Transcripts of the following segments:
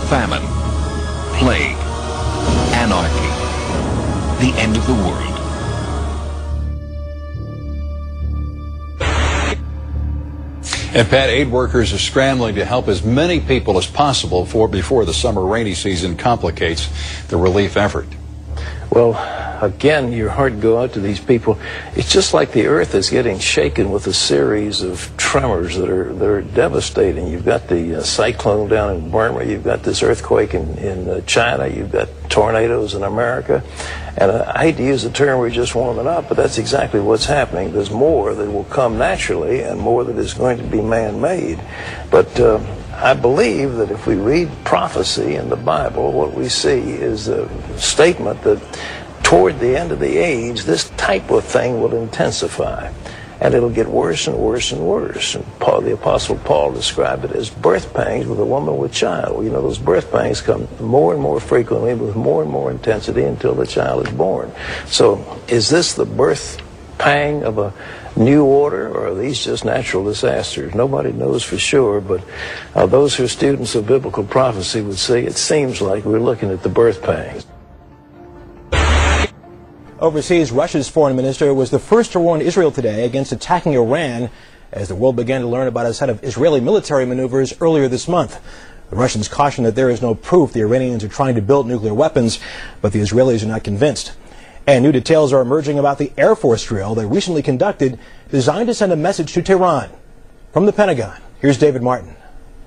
famine, plague, anarchy, the end of the world. And Pat, aid workers are scrambling to help as many people as possible before the summer rainy season complicates the relief effort. Well, again, your heart go out to these people. It's just like the earth is getting shaken with a series of tremors that are devastating. You've got the cyclone down in Burma, you've got this earthquake in China, you've got tornadoes in America. And I hate to use the term we're just warming up, but that's exactly what's happening. There's more that will come naturally and more that is going to be man-made. But I believe that if we read prophecy in the Bible, what we see is a statement that toward the end of the age, this type of thing will intensify. And it'll get worse and worse and worse. And the Apostle Paul described it as birth pangs with a woman with child. Well, you know, those birth pangs come more and more frequently with more and more intensity until the child is born. So is this the birth pang of a new order, or are these just natural disasters? Nobody knows for sure, but those who are students of biblical prophecy would say it seems like we're looking at the birth pangs. Overseas, Russia's foreign minister was the first to warn Israel today against attacking Iran as the world began to learn about a set of Israeli military maneuvers earlier this month. The Russians cautioned that there is no proof the Iranians are trying to build nuclear weapons, but the Israelis are not convinced. And new details are emerging about the Air Force drill they recently conducted designed to send a message to Tehran. From the Pentagon, here's David Martin.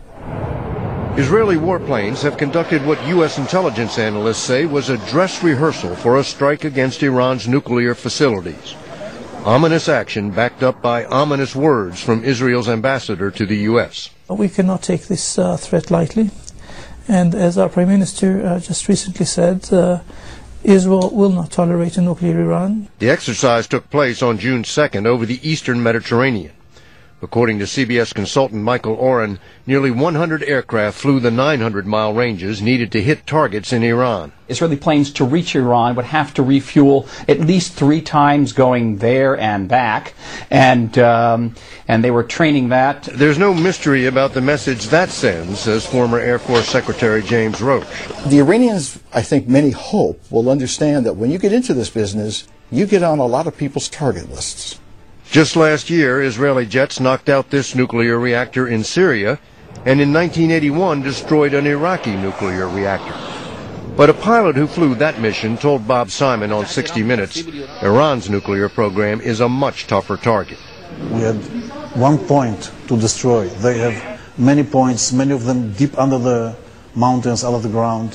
Israeli warplanes have conducted what U.S. intelligence analysts say was a dress rehearsal for a strike against Iran's nuclear facilities. Ominous action backed up by ominous words from Israel's ambassador to the U.S. We cannot take this threat lightly. And as our Prime Minister just recently said, Israel will not tolerate a nuclear Iran. The exercise took place on June 2nd over the eastern Mediterranean. According to CBS consultant Michael Oren, nearly 100 aircraft flew the 900-mile ranges needed to hit targets in Iran. Israeli planes to reach Iran would have to refuel at least 3 times going there and back, and they were training that. There's no mystery about the message that sends, says former Air Force Secretary James Roach. The Iranians, I think many hope, will understand that when you get into this business, you get on a lot of people's target lists. Just last year, Israeli jets knocked out this nuclear reactor in Syria, and in 1981 destroyed an Iraqi nuclear reactor. But a pilot who flew that mission told Bob Simon on 60 Minutes, Iran's nuclear program is a much tougher target. We had one point to destroy. They have many points, many of them deep under the mountains, out of the ground,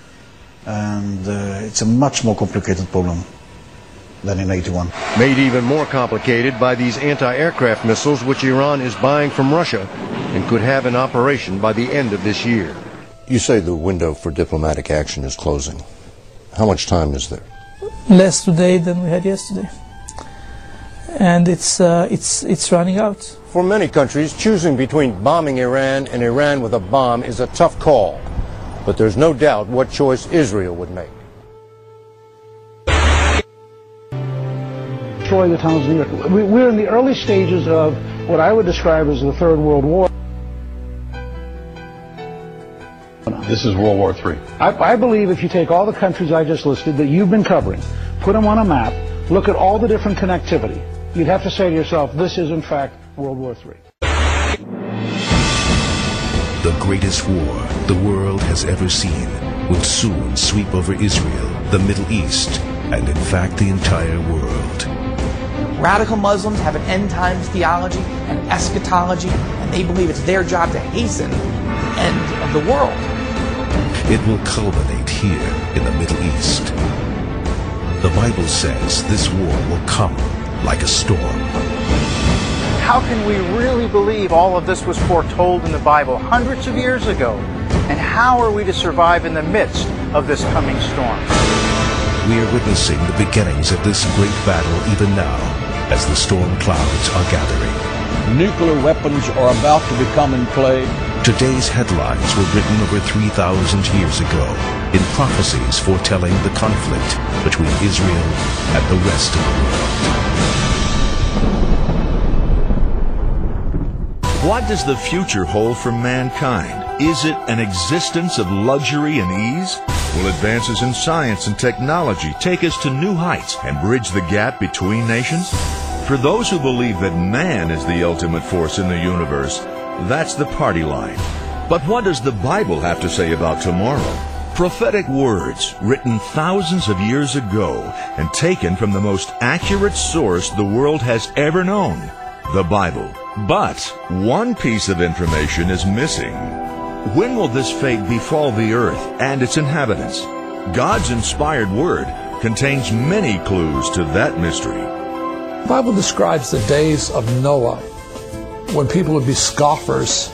and it's a much more complicated problem than in 81. Made even more complicated by these anti-aircraft missiles which Iran is buying from Russia and could have in operation by the end of this year. You say the window for diplomatic action is closing. How much time is there? Less today than we had yesterday. And it's running out. For many countries, choosing between bombing Iran and Iran with a bomb is a tough call. But there's no doubt what choice Israel would make. Destroy the towns of New York. We're in the early stages of what I would describe as the Third World War. This is World War III. I believe if you take all the countries I just listed that you've been covering, put them on a map, look at all the different connectivity, you'd have to say to yourself, this is in fact World War III. The greatest war the world has ever seen will soon sweep over Israel, the Middle East, and in fact the entire world. Radical Muslims have an end times theology and eschatology, and they believe it's their job to hasten the end of the world. It will culminate here in the Middle East. The Bible says this war will come like a storm. How can we really believe all of this was foretold in the Bible hundreds of years ago? And how are we to survive in the midst of this coming storm? We are witnessing the beginnings of this great battle even now, as the storm clouds are gathering. Nuclear weapons are about to become in play. Today's headlines were written over 3,000 years ago in prophecies foretelling the conflict between Israel and the rest of the world. What does the future hold for mankind? Is it an existence of luxury and ease? Will advances in science and technology take us to new heights and bridge the gap between nations? For those who believe that man is the ultimate force in the universe, that's the party line. But what does the Bible have to say about tomorrow? Prophetic words written thousands of years ago and taken from the most accurate source the world has ever known, the Bible. But one piece of information is missing. When will this fate befall the earth and its inhabitants? God's inspired word contains many clues to that mystery. The Bible describes the days of Noah, when people would be scoffers,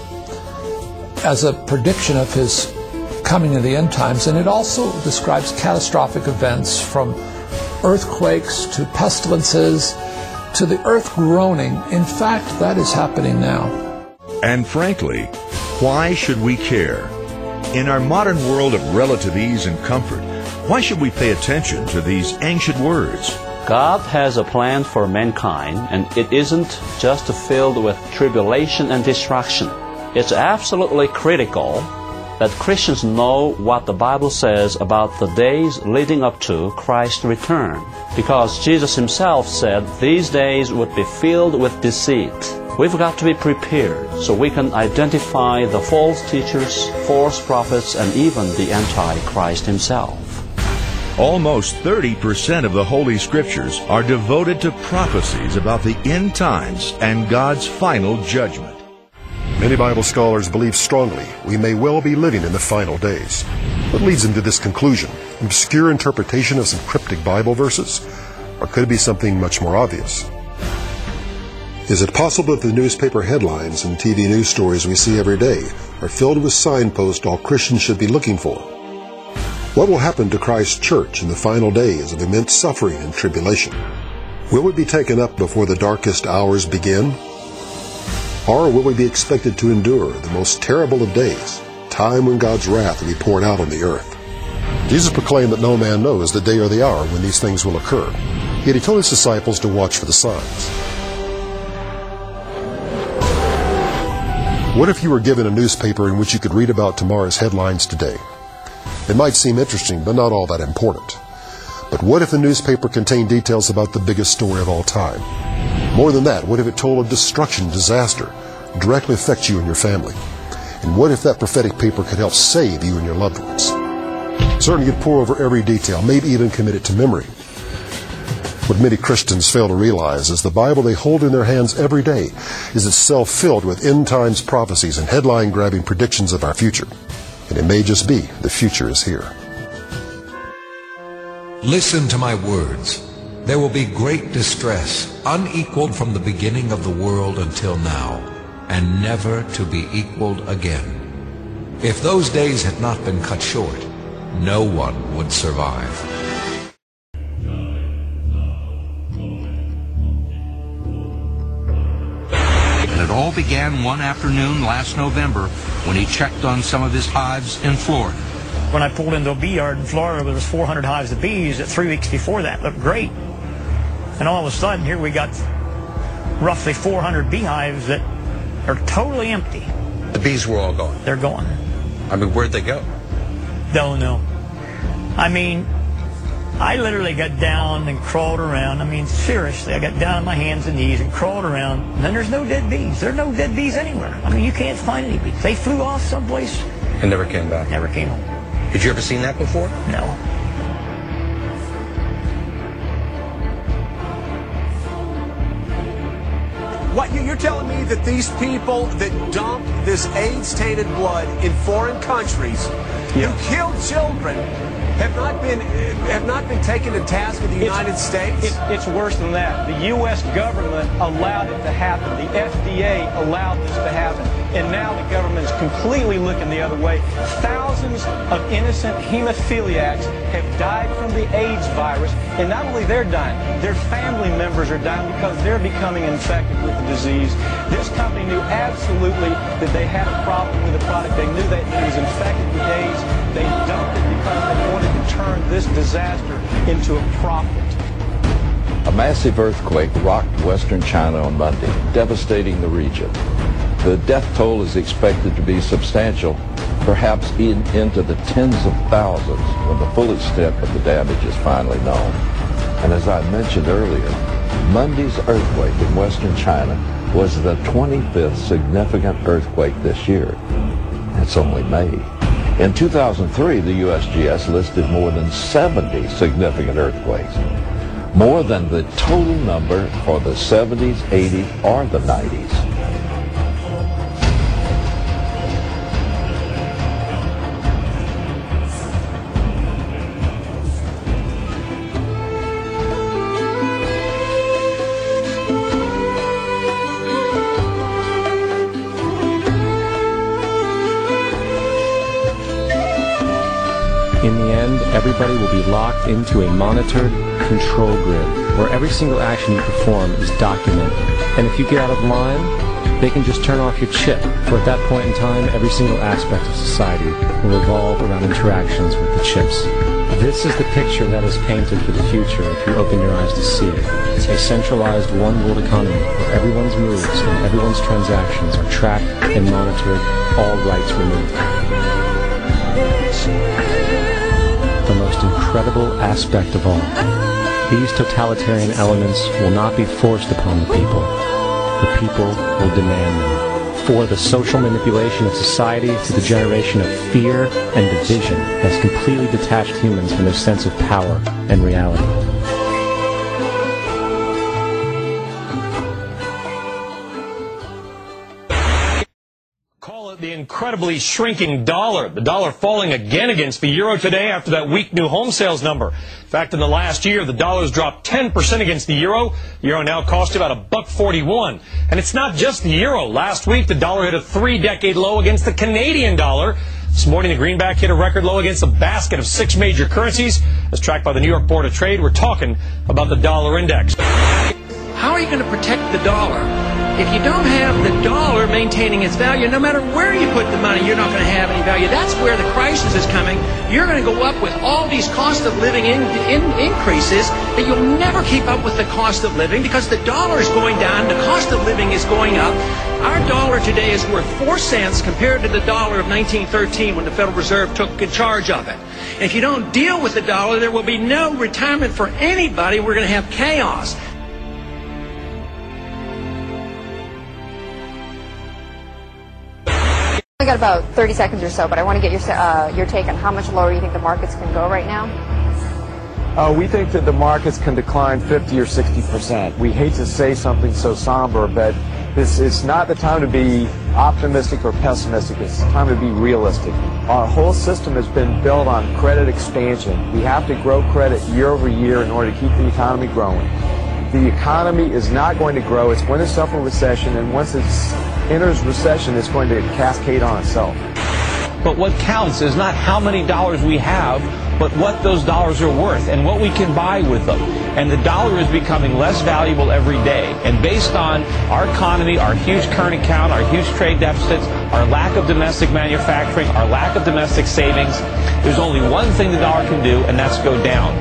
as a prediction of his coming in the end times, and it also describes catastrophic events from earthquakes to pestilences to the earth groaning. In fact, that is happening now. And frankly, why should we care? In our modern world of relative ease and comfort, why should we pay attention to these ancient words? God has a plan for mankind, and it isn't just filled with tribulation and destruction. It's absolutely critical that Christians know what the Bible says about the days leading up to Christ's return, because Jesus himself said these days would be filled with deceit. We've got to be prepared so we can identify the false teachers, false prophets, and even the Antichrist himself. Almost 30% of the Holy Scriptures are devoted to prophecies about the end times and God's final judgment. Many Bible scholars believe strongly we may well be living in the final days. What leads them to this conclusion? An obscure interpretation of some cryptic Bible verses? Or could it be something much more obvious? Is it possible that the newspaper headlines and TV news stories we see every day are filled with signposts all Christians should be looking for? What will happen to Christ's church in the final days of immense suffering and tribulation? Will we be taken up before the darkest hours begin? Or will we be expected to endure the most terrible of days, time when God's wrath will be poured out on the earth? Jesus proclaimed that no man knows the day or the hour when these things will occur. Yet he told his disciples to watch for the signs. What if you were given a newspaper in which you could read about tomorrow's headlines today? It might seem interesting, but not all that important. But what if the newspaper contained details about the biggest story of all time? More than that, what if it told of destruction, disaster, directly affect you and your family? And what if that prophetic paper could help save you and your loved ones? Certainly you'd pore over every detail, maybe even commit it to memory. What many Christians fail to realize is the Bible they hold in their hands every day is itself filled with end times prophecies and headline-grabbing predictions of our future. And it may just be the future is here. Listen to my words. There will be great distress, unequaled from the beginning of the world until now, and never to be equaled again. If those days had not been cut short, no one would survive. And it all began one afternoon last November when he checked on some of his hives in Florida. When I pulled into a bee yard in Florida, there was 400 hives of bees that 3 weeks before that looked great. And all of a sudden, here we got roughly 400 beehives that are totally empty. The bees were all gone. They're gone. I mean, where'd they go? Don't know. I mean, I literally got down and crawled around. I mean, seriously, I got down on my hands and knees and crawled around. And then there's no dead bees. There are no dead bees anywhere. I mean, you can't find any bees. They flew off someplace. And never came back? Never came home. Did you ever seen that before? No. What, you're telling me that these people that dumped this AIDS-tainted blood in foreign countries, who killed children, have not been taken to task in the United States? It's worse than that. The U.S. government allowed it to happen. The FDA allowed this to happen. And now the government is completely looking the other way. Thousands of innocent hemophiliacs have died from the AIDS virus. And not only they're dying, their family members are dying because they're becoming infected with the disease. This company knew absolutely that they had a problem with the product. They knew that it was infected with AIDS. They dumped it because they wanted to turn this disaster into a profit. A massive earthquake rocked western China on Monday, devastating the region. The death toll is expected to be substantial, perhaps into the tens of thousands when the full extent of the damage is finally known. And as I mentioned earlier, Monday's earthquake in western China was the 25th significant earthquake this year. It's only May. In 2003, the USGS listed more than 70 significant earthquakes, more than the total number for the 70s, 80s, or the 90s. In the end, everybody will be locked into a monitored control grid where every single action you perform is documented. And if you get out of line, they can just turn off your chip. For at that point in time, every single aspect of society will revolve around interactions with the chips. This is the picture that is painted for the future if you open your eyes to see it. A centralized one-world economy where everyone's moves and everyone's transactions are tracked and monitored, all rights removed. The most incredible aspect of all. These totalitarian elements will not be forced upon the people. The people will demand them. For the social manipulation of society to the generation of fear and division has completely detached humans from their sense of power and reality. The incredibly shrinking dollar. The dollar falling again against the euro today after that weak new home sales number. In fact, in the last year, the dollar's dropped 10% against the euro. The euro now costs about $1.41. And it's not just the euro. Last week, the dollar hit a 3-decade low against the Canadian dollar. This morning, the greenback hit a record low against a basket of 6 major currencies. As tracked by the New York Board of Trade, we're talking about the dollar index. How are you going to protect the dollar? If you don't have the dollar maintaining its value, no matter where you put the money, you're not going to have any value. That's where the crisis is coming. You're going to go up with all these cost of living increases that you'll never keep up with the cost of living because the dollar is going down, the cost of living is going up. Our dollar today is worth 4 cents compared to the dollar of 1913 when the Federal Reserve took charge of it. And if you don't deal with the dollar, there will be no retirement for anybody. We're going to have chaos. I got about 30 seconds or so, but I want to get your take on how much lower you think the markets can go right now. We think that the markets can decline 50 or 60%. We hate to say something so somber, but this is not the time to be optimistic or pessimistic. It's the time to be realistic. Our whole system has been built on credit expansion. We have to grow credit year over year in order to keep the economy growing. The economy is not going to grow. It's going to suffer recession, and once it enters recession, it's going to cascade on itself. But what counts is not how many dollars we have, but what those dollars are worth and what we can buy with them. And the dollar is becoming less valuable every day. And based on our economy, our huge current account, our huge trade deficits, our lack of domestic manufacturing, our lack of domestic savings, there's only one thing the dollar can do, and that's go down.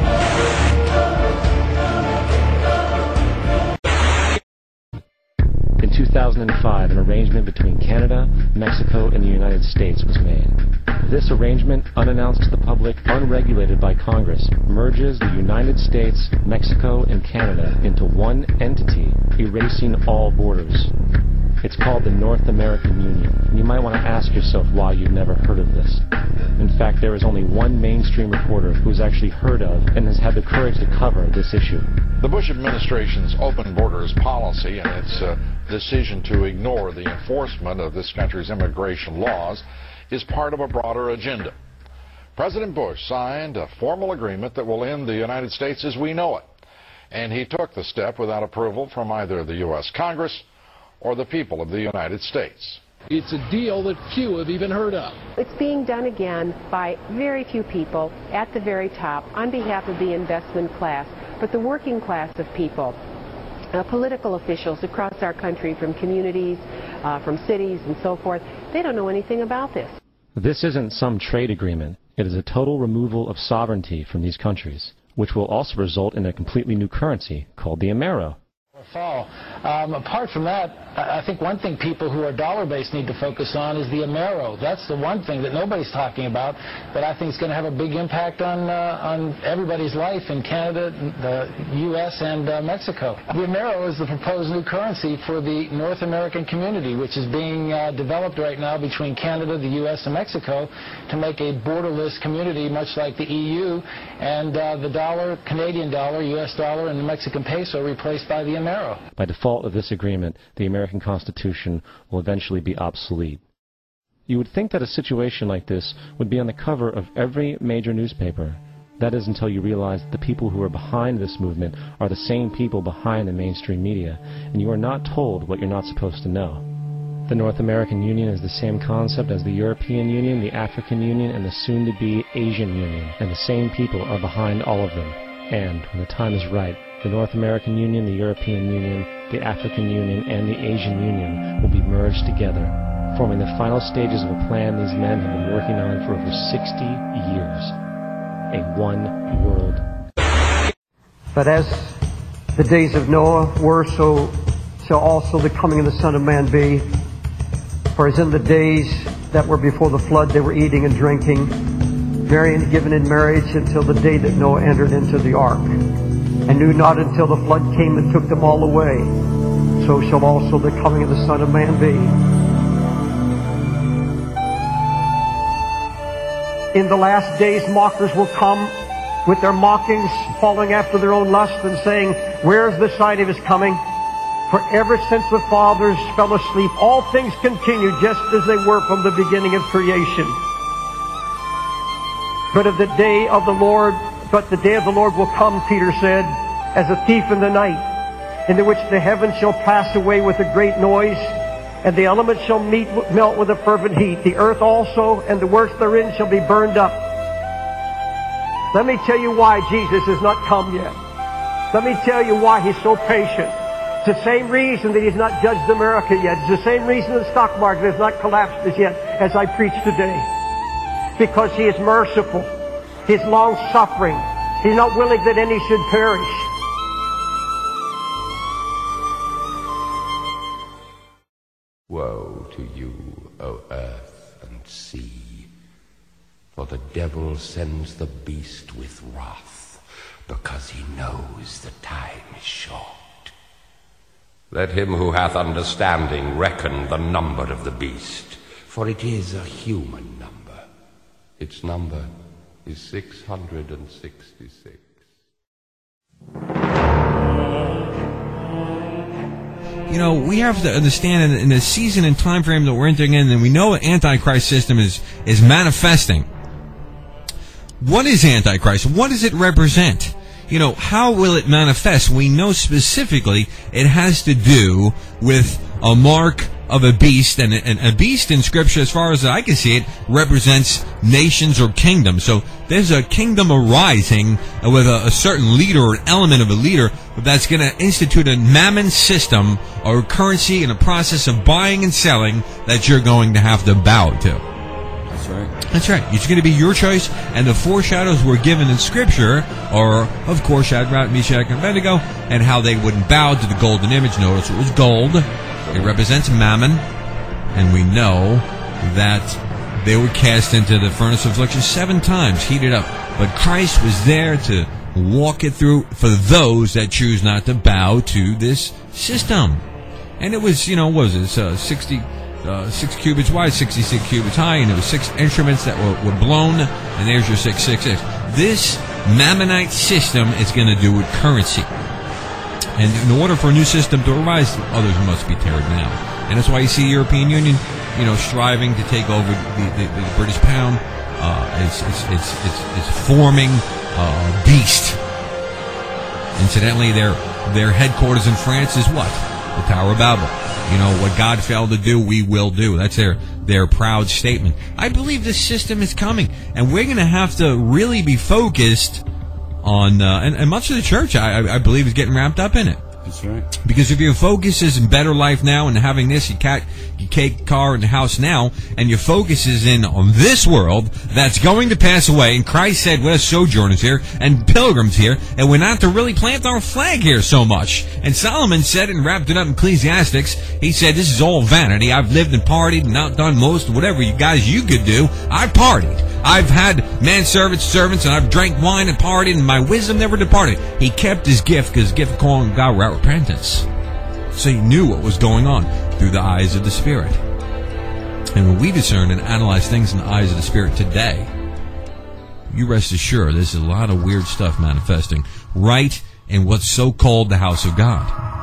In 2005, an arrangement between Canada, Mexico, and the United States was made. This arrangement, unannounced to the public, unregulated by Congress, merges the United States, Mexico, and Canada into one entity, erasing all borders. It's called the North American Union, and you might want to ask yourself why you've never heard of this. In fact, there is only one mainstream reporter who's actually heard of and has had the courage to cover this issue. The Bush administration's open borders policy and its decision to ignore the enforcement of this country's immigration laws is part of a broader agenda. President Bush signed a formal agreement that will end the United States as we know it, and he took the step without approval from either the U.S. Congress or the people of the United States. It's a deal that few have even heard of. It's being done again by very few people at the very top on behalf of the investment class, but the working class of people, political officials across our country from communities, from cities and so forth, they don't know anything about this. This isn't some trade agreement. It is a total removal of sovereignty from these countries, which will also result in a completely new currency called the Amero. Fall, Apart from that, I think one thing people who are dollar-based need to focus on is the Amero. That's the one thing that nobody's talking about, but I think is going to have a big impact on everybody's life in Canada, the U.S., and Mexico. The Amero is the proposed new currency for the North American community, which is being developed right now between Canada, the U.S., and Mexico to make a borderless community, much like the EU, and the dollar, Canadian dollar, U.S. dollar, and the Mexican peso replaced by the Amero. By default of this agreement, the American Constitution will eventually be obsolete. You would think that a situation like this would be on the cover of every major newspaper. That is until you realize that the people who are behind this movement are the same people behind the mainstream media, and you are not told what you're not supposed to know. The North American Union is the same concept as the European Union, the African Union, and the soon-to-be Asian Union, and the same people are behind all of them. And, when the time is right, the North American Union, the European Union, the African Union, and the Asian Union will be merged together, forming the final stages of a plan these men have been working on for over 60 years. A one world. But as the days of Noah were, so shall also the coming of the Son of Man be. For as in the days that were before the flood, they were eating and drinking, marrying and given in marriage until the day that Noah entered into the ark, and knew not until the flood came and took them all away. So shall also the coming of the Son of Man be. In the last days mockers will come with their mockings, following after their own lust, and saying, where is the sign of his coming? For ever since the fathers fell asleep, all things continue just as they were from the beginning of creation. But the day of the Lord will come, Peter said, as a thief in the night, in which the heavens shall pass away with a great noise, and the elements shall melt with a fervent heat. The earth also and the works therein shall be burned up. Let me tell you why Jesus has not come yet. Let me tell you why he's so patient. It's the same reason that he's not judged America yet. It's the same reason the stock market has not collapsed as yet as I preach today. Because he is merciful. He's long-suffering. He's not willing that any should perish. Woe to you, O earth and sea, for the devil sends the beast with wrath, because he knows the time is short. Let him who hath understanding reckon the number of the beast, for it is a human number. Its number is 666. You know, we have to understand in the season and time frame that we're entering in, and we know an Antichrist system is manifesting. What is Antichrist? What does it represent? You know, how will it manifest? We know specifically it has to do with a mark of a beast, and a beast in Scripture, as far as I can see it, represents nations or kingdoms. So there's a kingdom arising with a certain leader or an element of a leader that's going to institute a mammon system or currency and a process of buying and selling that you're going to have to bow to. That's right. That's right. It's going to be your choice, and the foreshadows were given in Scripture are, of course, Shadrach, Meshach, and Abednego, and how they wouldn't bow to the golden image. Notice it was gold. It represents mammon, and we know that they were cast into the furnace of affliction 7 times, heated up. But Christ was there to walk it through for those that choose not to bow to this system. And it was, what was it, 6 cubits wide, 66 cubits high, and it was 6 instruments that were blown, and there's your 666. This Mammonite system is going to do with currency. And in order for a new system to arise, others must be teared down. And that's why you see the European Union, striving to take over the British pound. It's forming a beast. Incidentally, their headquarters in France is what? The Tower of Babel. What God failed to do, we will do. That's their proud statement. I believe this system is coming, and we're going to have to really be focused on, and much of the church, I believe, is getting wrapped up in it. That's right. Because if your focus is in better life now and having this, your cake, car, and the house now, and your focus is in on this world that's going to pass away, and Christ said we're sojourners here and pilgrims here, and we're not to really plant our flag here so much. And Solomon said it and wrapped it up in Ecclesiastics. He said, this is all vanity. I've lived and partied and outdone most of whatever you guys you could do. I partied. I've had manservants, servants, and I've drank wine and partied, and my wisdom never departed. He kept his gift because his gift of calling God without repentance. So he knew what was going on through the eyes of the Spirit. And when we discern and analyze things in the eyes of the Spirit today, you rest assured there's a lot of weird stuff manifesting right in what's so-called the house of God.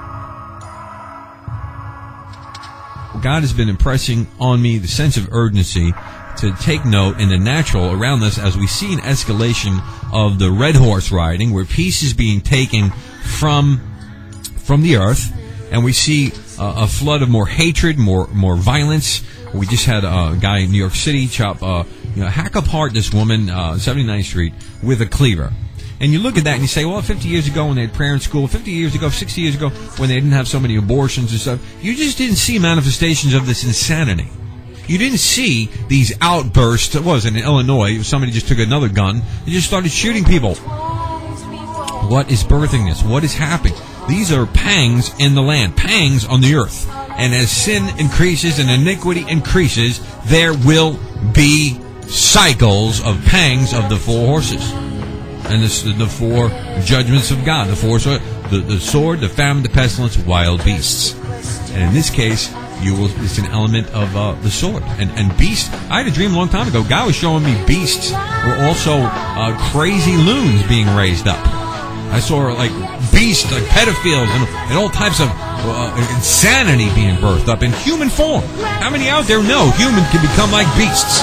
God has been impressing on me the sense of urgency to take note in the natural around us as we see an escalation of the red horse riding, where peace is being taken from the earth, and we see a flood of more hatred, more violence. We just had a guy in New York City hack apart this woman, 79th Street, with a cleaver. And you look at that and you say, well, 50 years ago when they had prayer in school, 50 years ago, 60 years ago when they didn't have so many abortions and stuff, you just didn't see manifestations of this insanity. You didn't see these outbursts. It was in Illinois. Somebody just took another gun and just started shooting people. What is birthing this? What is happening? These are pangs in the land, pangs on the earth. And as sin increases and iniquity increases, there will be cycles of pangs of the four horses. And the four judgments of God. The sword, the famine, the pestilence, wild beasts. And in this case, it's an element of the sword. And beast, I had a dream a long time ago. God was showing me beasts were also crazy loons being raised up. I saw like beasts, like pedophiles, and all types of insanity being birthed up in human form. How many out there know humans can become like beasts?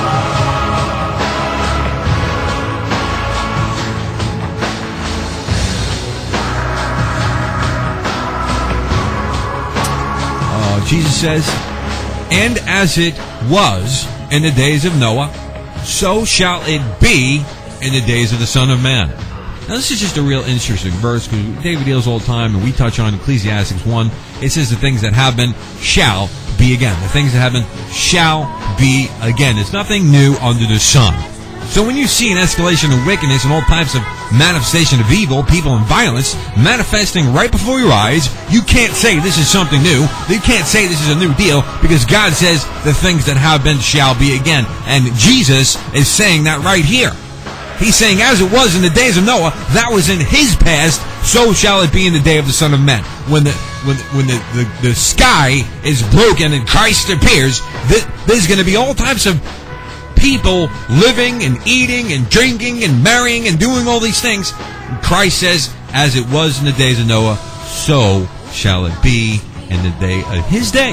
Jesus says, and as it was in the days of Noah, so shall it be in the days of the Son of Man. Now, this is just a real interesting verse because David deals all the time, and we touch on Ecclesiastes 1. It says the things that have been shall be again. The things that have been shall be again. There's nothing new under the sun. So when you see an escalation of wickedness and all types of manifestation of evil, people and violence manifesting right before your eyes, you can't say this is something new. You can't say this is a new deal because God says the things that have been shall be again. And Jesus is saying that right here. He's saying, as it was in the days of Noah, that was in his past, so shall it be in the day of the Son of Man. When the sky is broken and Christ appears, there's going to be all types of people living and eating and drinking and marrying and doing all these things. And Christ says, as it was in the days of Noah, so shall it be in the day of his day.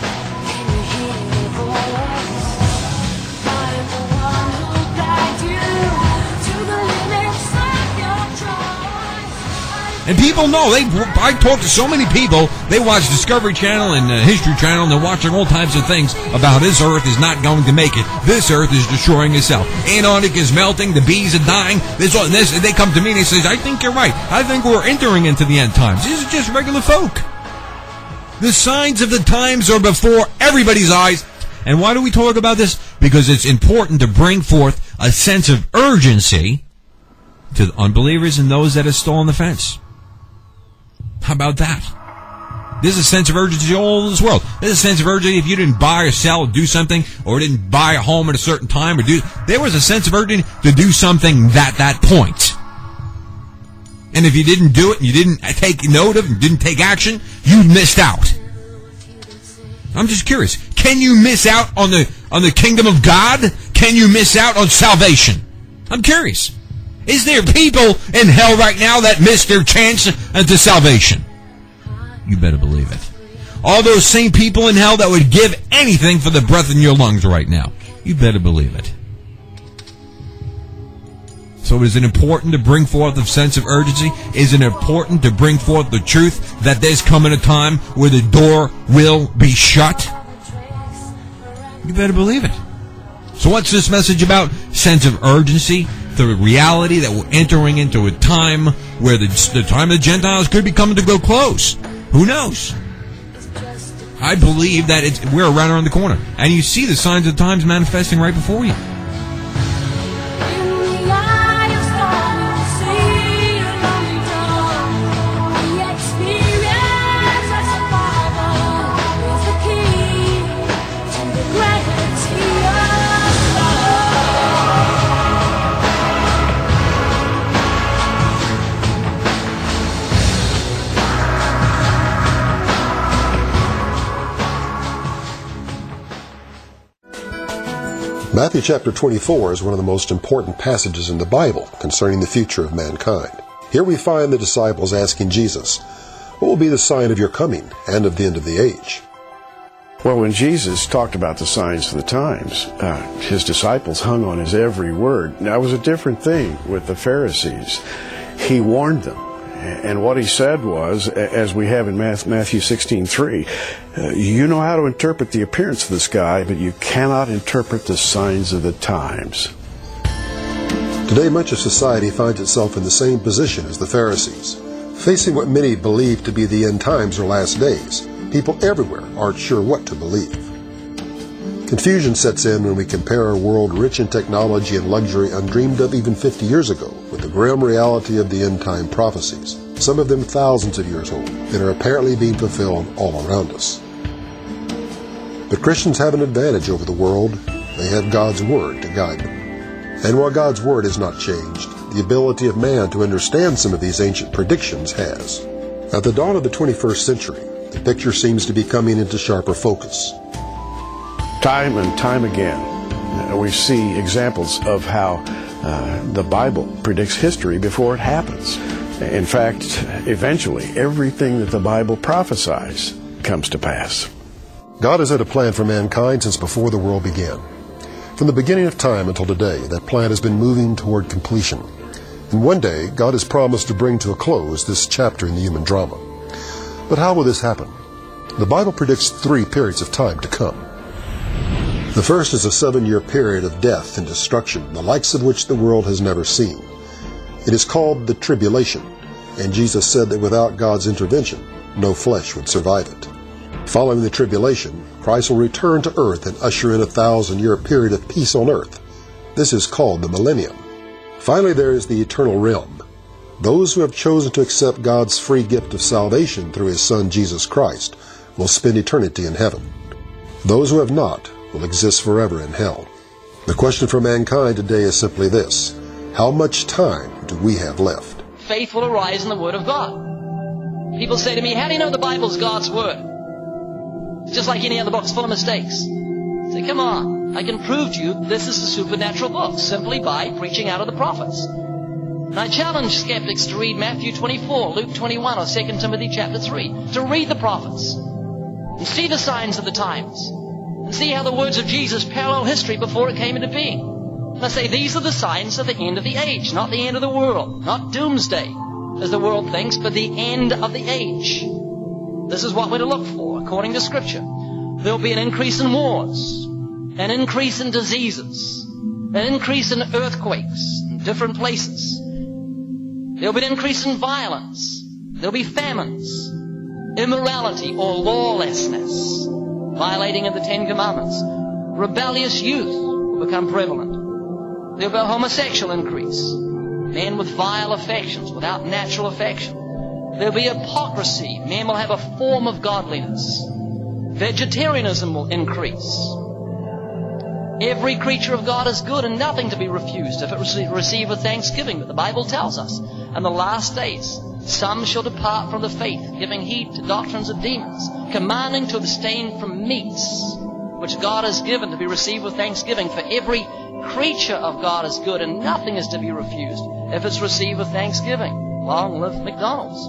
And people know, I talk to so many people, they watch Discovery Channel and History Channel, and they're watching all types of things about this earth is not going to make it. This earth is destroying itself. Antarctica is melting, the bees are dying, this, and they come to me and they say, I think you're right. I think we're entering into the end times. These are just regular folk. The signs of the times are before everybody's eyes. And why do we talk about this? Because it's important to bring forth a sense of urgency to the unbelievers and those that are still on the fence. How about that? There's a sense of urgency all over this world. There's a sense of urgency if you didn't buy or sell or do something, or didn't buy a home at a certain time, there was a sense of urgency to do something at that point. And if you didn't do it and you didn't take note of it and didn't take action, you missed out. I'm just curious. Can you miss out on the kingdom of God? Can you miss out on salvation? I'm curious. Is there people in hell right now that missed their chance to salvation? You better believe it. All those same people in hell that would give anything for the breath in your lungs right now. You better believe it. So is it important to bring forth a sense of urgency? Is it important to bring forth the truth that there's coming a time where the door will be shut? You better believe it. So what's this message about? Sense of urgency? the reality that we're entering into a time where the time of the Gentiles could be coming to go close. Who knows? I believe that we're right around the corner. And you see the signs of the times manifesting right before you. Matthew chapter 24 is one of the most important passages in the Bible concerning the future of mankind. Here we find the disciples asking Jesus, "What will be the sign of your coming and of the end of the age?" Well, when Jesus talked about the signs of the times, his disciples hung on his every word. That was a different thing with the Pharisees. He warned them. And what he said was, as we have in Matthew 16:3, you know how to interpret the appearance of the sky, but you cannot interpret the signs of the times. Today, much of society finds itself in the same position as the Pharisees. Facing what many believe to be the end times or last days, people everywhere aren't sure what to believe. Confusion sets in when we compare a world rich in technology and luxury undreamed of even 50 years ago with the grim reality of the end-time prophecies, some of them thousands of years old, that are apparently being fulfilled all around us. But Christians have an advantage over the world. They have God's Word to guide them. And while God's Word has not changed, the ability of man to understand some of these ancient predictions has. At the dawn of the 21st century, the picture seems to be coming into sharper focus. Time and time again, we see examples of how the Bible predicts history before it happens. In fact, eventually, everything that the Bible prophesies comes to pass. God has had a plan for mankind since before the world began. From the beginning of time until today, that plan has been moving toward completion. And one day, God has promised to bring to a close this chapter in the human drama. But how will this happen? The Bible predicts 3 periods of time to come. The first is a 7-year period of death and destruction, the likes of which the world has never seen. It is called the tribulation, and Jesus said that without God's intervention, no flesh would survive it. Following the tribulation, Christ will return to earth and usher in a 1,000-year period of peace on earth. This is called the millennium. Finally, there is the eternal realm. Those who have chosen to accept God's free gift of salvation through His Son Jesus Christ will spend eternity in heaven. Those who have not will exist forever in hell. The question for mankind today is simply this: how much time do we have left? Faith will arise in the Word of God. People say to me, how do you know the Bible's God's Word? It's just like any other book, it's full of mistakes. I say, come on, I can prove to you this is a supernatural book simply by preaching out of the prophets. And I challenge skeptics to read Matthew 24, Luke 21, or 2 Timothy chapter 3, to read the prophets and see the signs of the times. And see how the words of Jesus parallel history before it came into being. And I say these are the signs of the end of the age, not the end of the world, not doomsday, as the world thinks, but the end of the age. This is what we're to look for, according to Scripture. There'll be an increase in wars, an increase in diseases, an increase in earthquakes in different places. There'll be an increase in violence. There'll be famines, immorality or lawlessness, violating of the 10 Commandments. Rebellious youth will become prevalent. There'll be a homosexual increase. Men with vile affections, without natural affection. There'll be hypocrisy. Men will have a form of godliness. Vegetarianism will increase. Every creature of God is good and nothing to be refused if it receive with thanksgiving. But the Bible tells us, in the last days, some shall depart from the faith, giving heed to doctrines of demons, commanding to abstain from meats, which God has given to be received with thanksgiving. For every creature of God is good, and nothing is to be refused if it's received with thanksgiving. Long live McDonald's.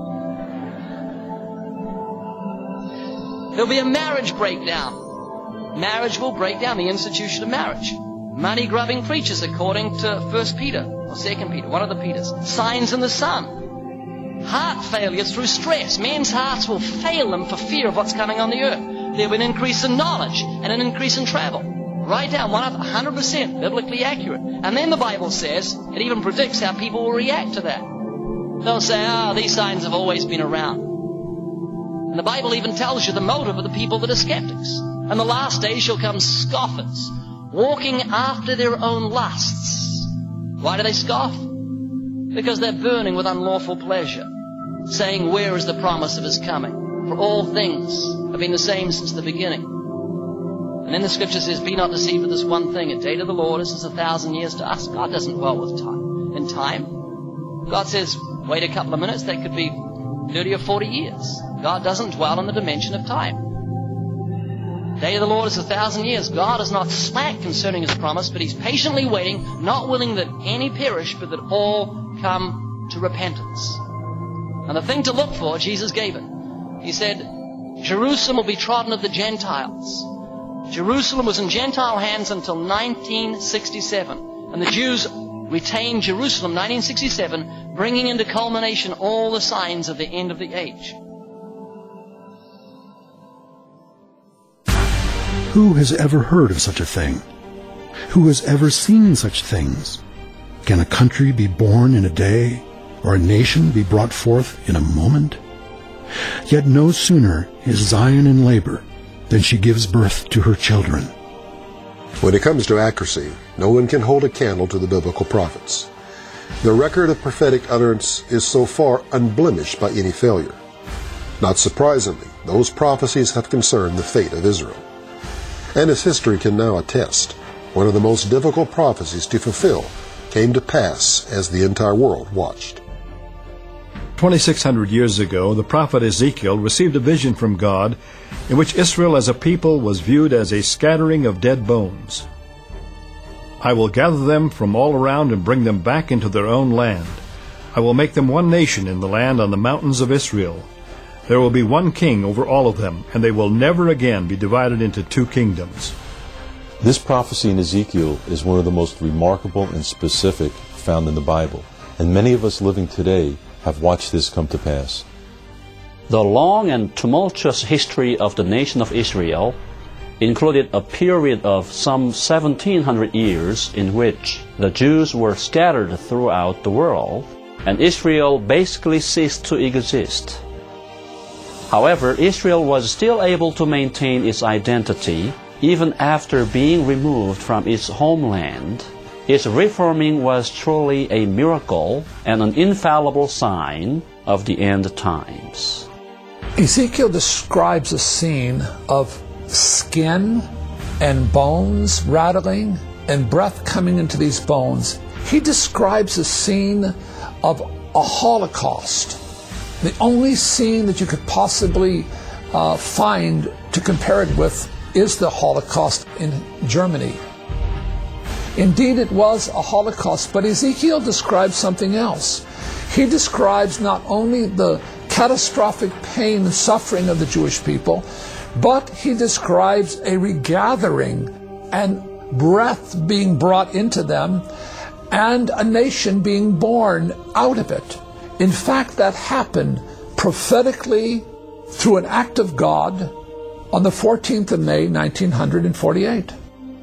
There'll be a marriage breakdown. Marriage will break down, the institution of marriage. Money-grubbing creatures, according to 1 Peter, or 2 Peter, one of the Peters. Signs in the sun. Heart failure through stress. Men's hearts will fail them for fear of what's coming on the earth. There will be an increase in knowledge and an increase in travel. Right down, 100% biblically accurate. And then the Bible says, it even predicts how people will react to that. They'll say, these signs have always been around. And the Bible even tells you the motive of the people that are skeptics. And the last days shall come scoffers, walking after their own lusts. Why do they scoff? Because they're burning with unlawful pleasure, saying, where is the promise of His coming? For all things have been the same since the beginning. And then the Scripture says, be not deceived with this one thing. A day to the Lord is as 1,000 years to us. God doesn't dwell with time. In time. God says, wait a couple of minutes. That could be 30 or 40 years. God doesn't dwell in the dimension of time. Day of the Lord is 1,000 years. God is not slack concerning His promise, but He's patiently waiting, not willing that any perish, but that all come to repentance. And the thing to look for, Jesus gave it. He said, Jerusalem will be trodden of the Gentiles. Jerusalem was in Gentile hands until 1967. And the Jews retained Jerusalem, 1967, bringing into culmination all the signs of the end of the age. Who has ever heard of such a thing? Who has ever seen such things? Can a country be born in a day, or a nation be brought forth in a moment? Yet no sooner is Zion in labor than she gives birth to her children. When it comes to accuracy, no one can hold a candle to the biblical prophets. The record of prophetic utterance is so far unblemished by any failure. Not surprisingly, those prophecies have concerned the fate of Israel. And as history can now attest, one of the most difficult prophecies to fulfill came to pass as the entire world watched. 2,600 years ago, the prophet Ezekiel received a vision from God in which Israel as a people was viewed as a scattering of dead bones. I will gather them from all around and bring them back into their own land. I will make them one nation in the land on the mountains of Israel. There will be one king over all of them, and they will never again be divided into two kingdoms. This prophecy in Ezekiel is one of the most remarkable and specific found in the Bible, and many of us living today have watched this come to pass. The long and tumultuous history of the nation of Israel included a period of some 1,700 years in which the Jews were scattered throughout the world, and Israel basically ceased to exist. However, Israel was still able to maintain its identity even after being removed from its homeland. Its reforming was truly a miracle and an infallible sign of the end times. Ezekiel describes a scene of skin and bones rattling and breath coming into these bones. He describes a scene of a Holocaust. The only scene that you could possibly find to compare it with is the Holocaust in Germany. Indeed, it was a Holocaust, but Ezekiel describes something else. He describes not only the catastrophic pain and suffering of the Jewish people, but he describes a regathering and breath being brought into them and a nation being born out of it. In fact, that happened prophetically through an act of God on the 14th of May, 1948.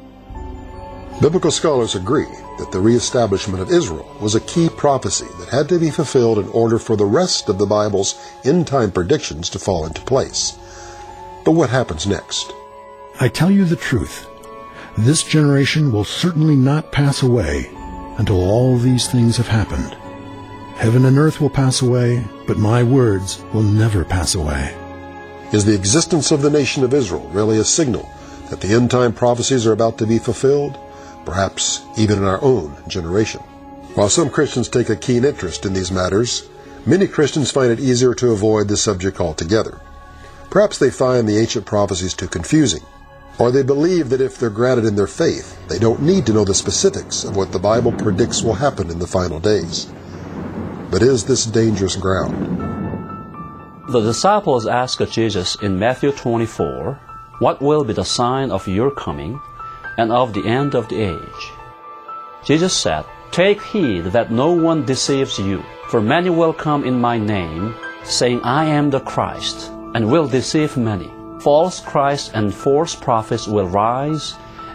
Biblical scholars agree that the reestablishment of Israel was a key prophecy that had to be fulfilled in order for the rest of the Bible's end-time predictions to fall into place. But what happens next? I tell you the truth, this generation will certainly not pass away until all these things have happened. Heaven and earth will pass away, but my words will never pass away. Is the existence of the nation of Israel really a signal that the end-time prophecies are about to be fulfilled? Perhaps even in our own generation. While some Christians take a keen interest in these matters, many Christians find it easier to avoid the subject altogether. Perhaps they find the ancient prophecies too confusing, or they believe that if they're grounded in their faith, they don't need to know the specifics of what the Bible predicts will happen in the final days. But is this dangerous ground? The disciples asked Jesus in Matthew 24, "What will be the sign of your coming and of the end of the age?" Jesus said, "Take heed that no one deceives you, for many will come in my name, saying, 'I am the Christ,' and will deceive many. False Christs and false prophets will rise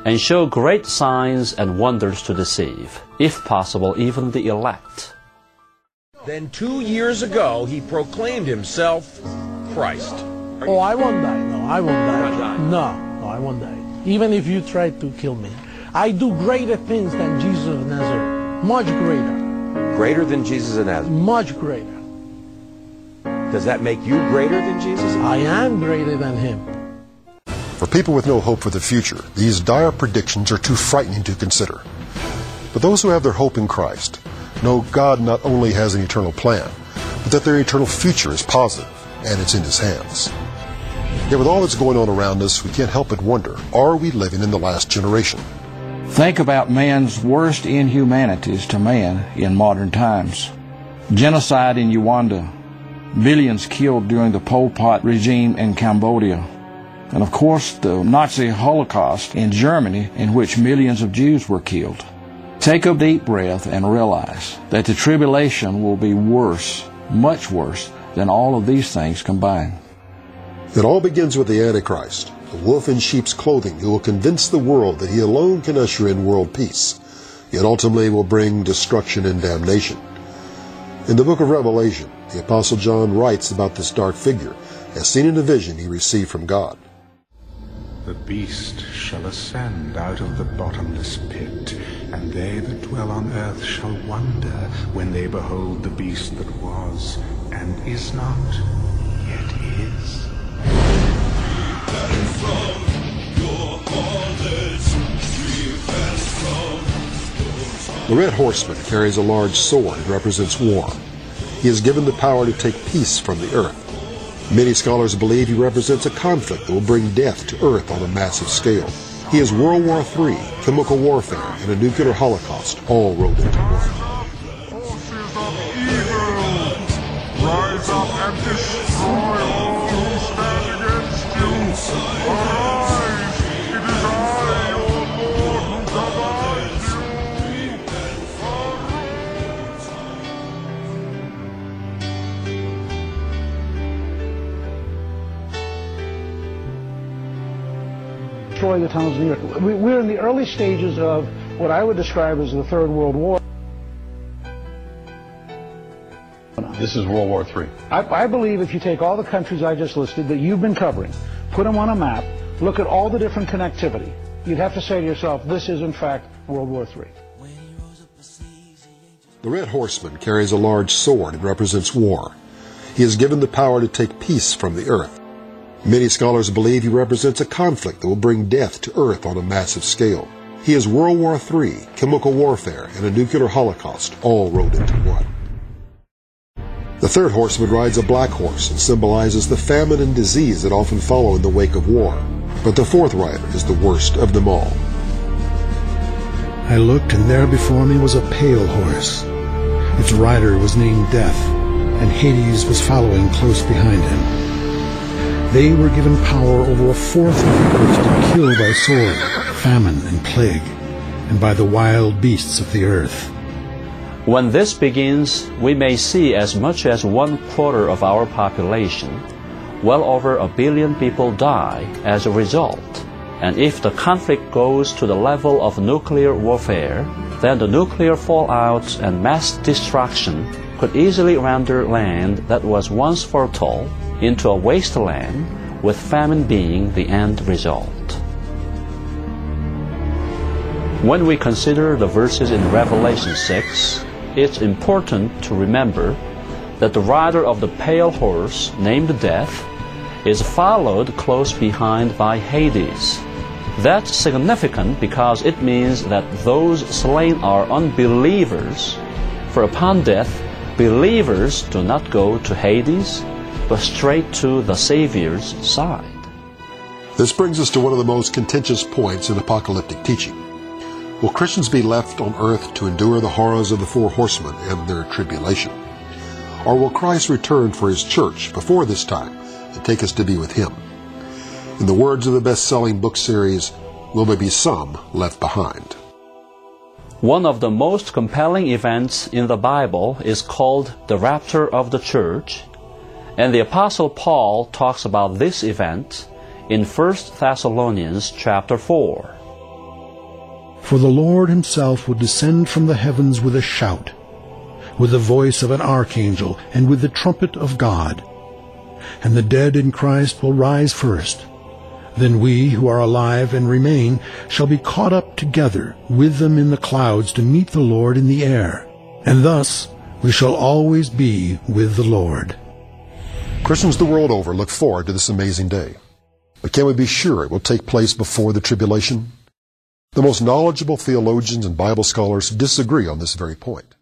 and show great signs and wonders to deceive, if possible, even the elect. Then 2 years ago, he proclaimed himself Christ. Oh, I won't die. No, I won't die. No, I won't die. Even if you try to kill me. I do greater things than Jesus of Nazareth. Much greater. Greater than Jesus of Nazareth. Much greater. Does that make you greater than Jesus? I am greater than him. For people with no hope for the future, these dire predictions are too frightening to consider. But those who have their hope in Christ know God not only has an eternal plan, but that their eternal future is positive, and it's in His hands. Yet with all that's going on around us, we can't help but wonder, are we living in the last generation? Think about man's worst inhumanities to man in modern times. Genocide in Uganda, millions killed during the Pol Pot regime in Cambodia, and of course the Nazi Holocaust in Germany, in which millions of Jews were killed. Take a deep breath and realize that the tribulation will be worse, much worse, than all of these things combined. It all begins with the Antichrist, a wolf in sheep's clothing who will convince the world that he alone can usher in world peace, yet ultimately will bring destruction and damnation. In the book of Revelation, the Apostle John writes about this dark figure, as seen in a vision he received from God. The beast shall ascend out of the bottomless pit, and they that dwell on earth shall wonder when they behold the beast that was, and is not, yet is. The red horseman carries a large sword and represents war. He is given the power to take peace from the earth. Many scholars believe he represents a conflict that will bring death to earth on a massive scale. He is World War III, chemical warfare, and a nuclear holocaust all rolled into one. Rise up and destroy all who stand against you. Arise! It is I, your Lord, who governs you. Destroy the towns in the earth. We're in the early stages of what I would describe as the Third World War. This is World War III. I believe if you take all the countries I just listed that you've been covering, put them on a map, look at all the different connectivity, you'd have to say to yourself, this is in fact World War III. The red horseman carries a large sword and represents war. He is given the power to take peace from the earth. Many scholars believe he represents a conflict that will bring death to earth on a massive scale. He is World War III, chemical warfare, and a nuclear holocaust all rolled into one. The third horseman rides a black horse and symbolizes the famine and disease that often follow in the wake of war. But the fourth rider is the worst of them all. I looked, and there before me was a pale horse. Its rider was named Death, and Hades was following close behind him. They were given power over a fourth of the earth to kill by sword, famine, and plague, and by the wild beasts of the earth. When this begins, we may see as much as 1/4 of our population, well over 1 billion people, die as a result. And if the conflict goes to the level of nuclear warfare, then the nuclear fallout and mass destruction could easily render land that was once fertile into a wasteland, with famine being the end result. When we consider the verses in Revelation 6, it's important to remember that the rider of the pale horse, named Death, is followed close behind by Hades. That's significant because it means that those slain are unbelievers, for upon death, believers do not go to Hades, but straight to the Savior's side. This brings us to one of the most contentious points in apocalyptic teaching. Will Christians be left on earth to endure the horrors of the four horsemen and their tribulation? Or will Christ return for His church before this time and take us to be with Him? In the words of the best-selling book series, will there be some left behind? One of the most compelling events in the Bible is called the rapture of the church, and the Apostle Paul talks about this event in 1 Thessalonians chapter 4. For the Lord himself will descend from the heavens with a shout, with the voice of an archangel, and with the trumpet of God. And the dead in Christ will rise first. Then we who are alive and remain shall be caught up together with them in the clouds to meet the Lord in the air. And thus we shall always be with the Lord. Christians the world over look forward to this amazing day. But can we be sure it will take place before the tribulation? The most knowledgeable theologians and Bible scholars disagree on this very point.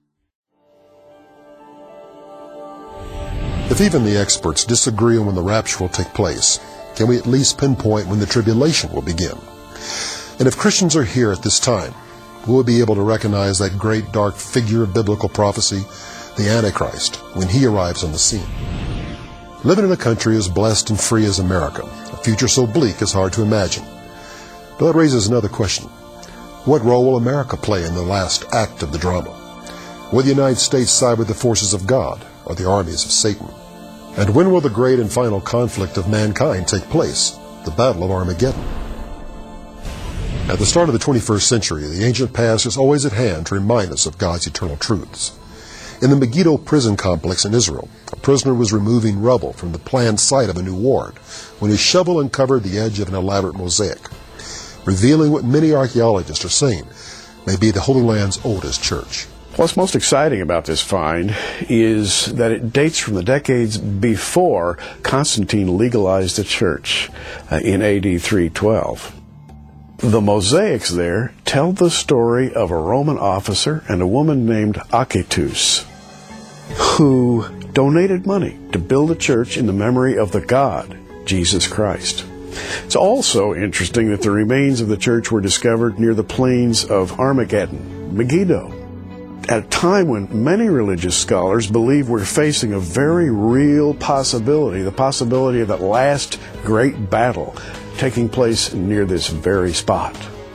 If even the experts disagree on when the rapture will take place, can we at least pinpoint when the tribulation will begin? And if Christians are here at this time, will we be able to recognize that great dark figure of biblical prophecy, the Antichrist, when he arrives on the scene? Living in a country as blessed and free as America, a future so bleak is hard to imagine. But that raises another question. What role will America play in the last act of the drama? Will the United States side with the forces of God or the armies of Satan? And when will the great and final conflict of mankind take place, the Battle of Armageddon? At the start of the 21st century, the ancient past is always at hand to remind us of God's eternal truths. In the Megiddo prison complex in Israel, a prisoner was removing rubble from the planned site of a new ward when his shovel uncovered the edge of an elaborate mosaic, revealing what many archaeologists are saying may be the Holy Land's oldest church. What's most exciting about this find is that it dates from the decades before Constantine legalized the church in AD 312. The mosaics there tell the story of a Roman officer and a woman named Achaetus who donated money to build a church in the memory of the God, Jesus Christ. It's also interesting that the remains of the church were discovered near the plains of Armageddon, Megiddo, at a time when many religious scholars believe we're facing a very real possibility, the possibility of that last great battle taking place near this very spot.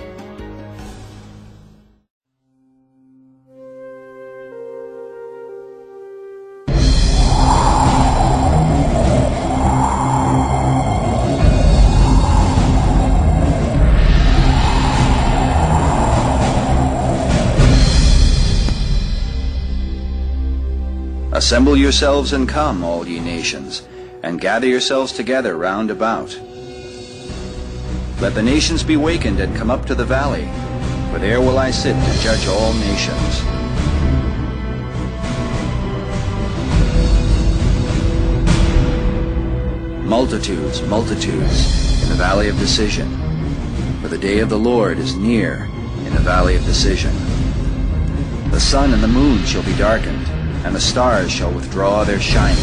Assemble yourselves and come, all ye nations, and gather yourselves together round about. Let the nations be wakened and come up to the valley, for there will I sit to judge all nations. Multitudes, multitudes, in the valley of decision, for the day of the Lord is near in the valley of decision. The sun and the moon shall be darkened, and the stars shall withdraw their shining.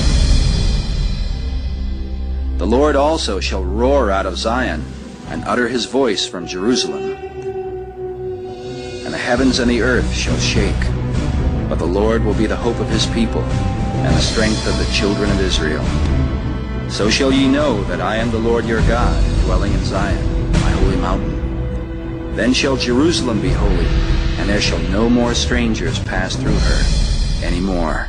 The Lord also shall roar out of Zion, and utter his voice from Jerusalem. And the heavens and the earth shall shake, but the Lord will be the hope of his people, and the strength of the children of Israel. So shall ye know that I am the Lord your God, dwelling in Zion, my holy mountain. Then shall Jerusalem be holy, and there shall no more strangers pass through her anymore.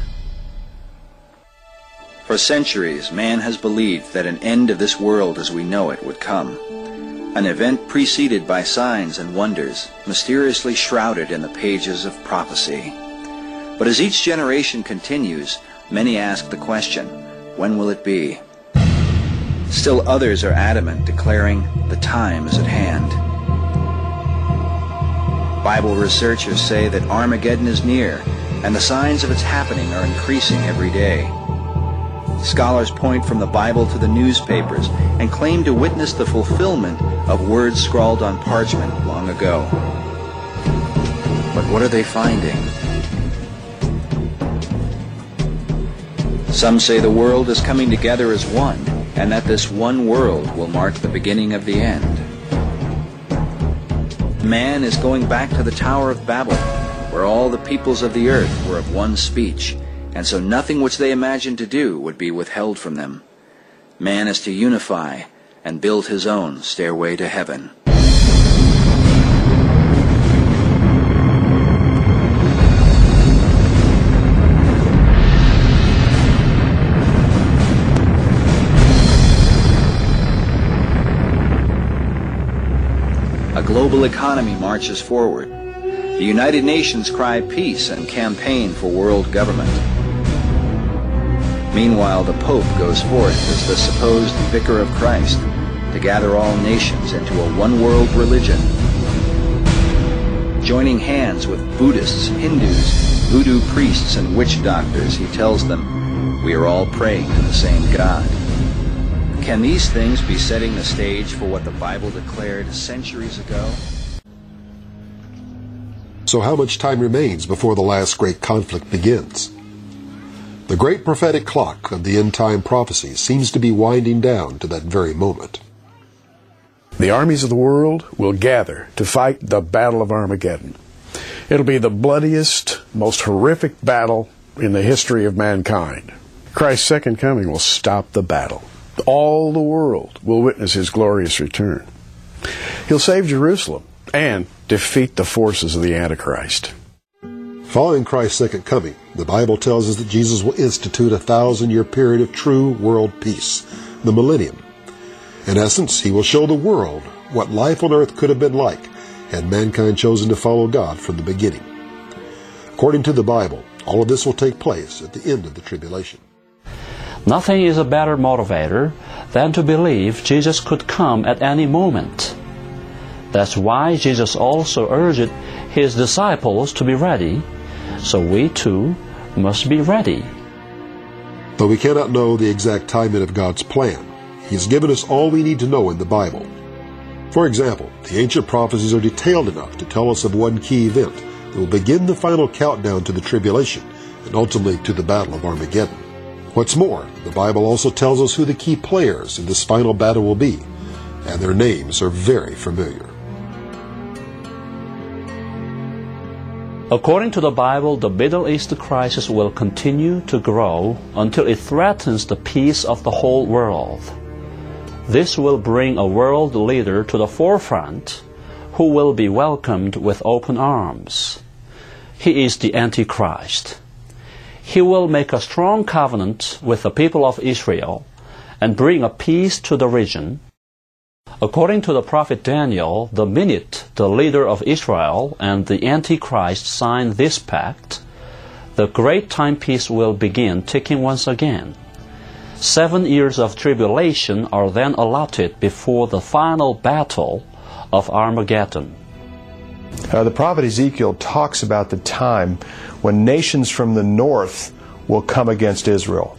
For centuries, man has believed that an end of this world as we know it would come. An event preceded by signs and wonders, mysteriously shrouded in the pages of prophecy. But as each generation continues, many ask the question, when will it be? Still others are adamant, declaring the time is at hand. Bible researchers say that Armageddon is near, and the signs of its happening are increasing every day. Scholars point from the Bible to the newspapers and claim to witness the fulfillment of words scrawled on parchment long ago. But what are they finding? Some say the world is coming together as one, and that this one world will mark the beginning of the end. Man is going back to the Tower of Babel, where all the peoples of the earth were of one speech, and so nothing which they imagined to do would be withheld from them. Man is to unify and build his own stairway to heaven. A global economy marches forward. The United Nations cry peace and campaign for world government. Meanwhile, the Pope goes forth as the supposed vicar of Christ to gather all nations into a one-world religion. Joining hands with Buddhists, Hindus, voodoo priests, and witch doctors, he tells them, we are all praying to the same God. Can these things be setting the stage for what the Bible declared centuries ago? So how much time remains before the last great conflict begins? The great prophetic clock of the end-time prophecy seems to be winding down to that very moment. The armies of the world will gather to fight the Battle of Armageddon. It'll be the bloodiest, most horrific battle in the history of mankind. Christ's second coming will stop the battle. All the world will witness his glorious return. He'll save Jerusalem and defeat the forces of the Antichrist. Following Christ's second coming, the Bible tells us that Jesus will institute a 1,000-year period of true world peace, the millennium. In essence, he will show the world what life on earth could have been like had mankind chosen to follow God from the beginning. According to the Bible, all of this will take place at the end of the tribulation. Nothing is a better motivator than to believe Jesus could come at any moment. That's why Jesus also urged his disciples to be ready, so we too must be ready. But we cannot know the exact timing of God's plan. He has given us all we need to know in the Bible. For example, the ancient prophecies are detailed enough to tell us of one key event that will begin the final countdown to the tribulation and ultimately to the Battle of Armageddon. What's more, the Bible also tells us who the key players in this final battle will be, and their names are very familiar. According to the Bible, the Middle East crisis will continue to grow until it threatens the peace of the whole world. This will bring a world leader to the forefront who will be welcomed with open arms. He is the Antichrist. He will make a strong covenant with the people of Israel and bring a peace to the region. According to the prophet Daniel, the minute the leader of Israel and the Antichrist sign this pact, the great timepiece will begin ticking once again. 7 years of tribulation are then allotted before the final battle of Armageddon. The prophet Ezekiel talks about the time when nations from the north will come against Israel.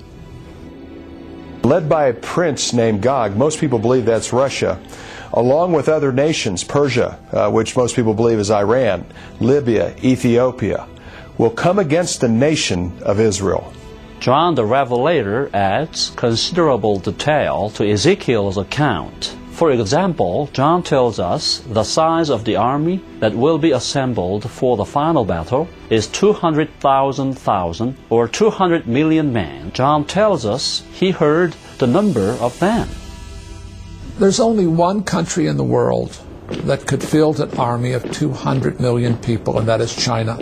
Led by a prince named Gog, most people believe that's Russia, along with other nations, Persia, which most people believe is Iran, Libya, Ethiopia, will come against the nation of Israel. John the Revelator adds considerable detail to Ezekiel's account. For example, John tells us the size of the army that will be assembled for the final battle is 200,000 or 200 million men. John tells us he heard the number of them. There's only one country in the world that could field an army of 200 million people, and that is China.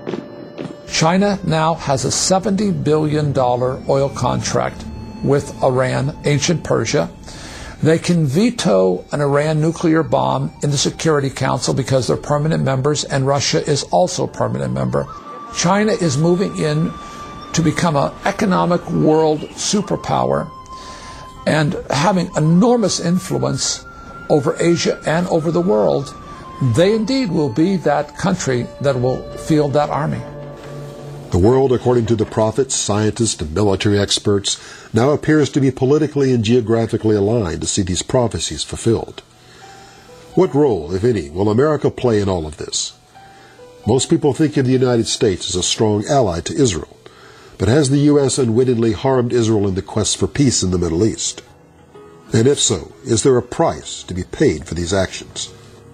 China now has a $70 billion oil contract with Iran, ancient Persia. They can veto an Iran nuclear bomb in the Security Council because they're permanent members, and Russia is also a permanent member. China is moving in to become an economic world superpower and having enormous influence over Asia and over the world. They indeed will be that country that will field that army. The world, according to the prophets, scientists, and military experts, now appears to be politically and geographically aligned to see these prophecies fulfilled. What role, if any, will America play in all of this? Most people think of the United States as a strong ally to Israel, but has the U.S. unwittingly harmed Israel in the quest for peace in the Middle East? And if so, is there a price to be paid for these actions?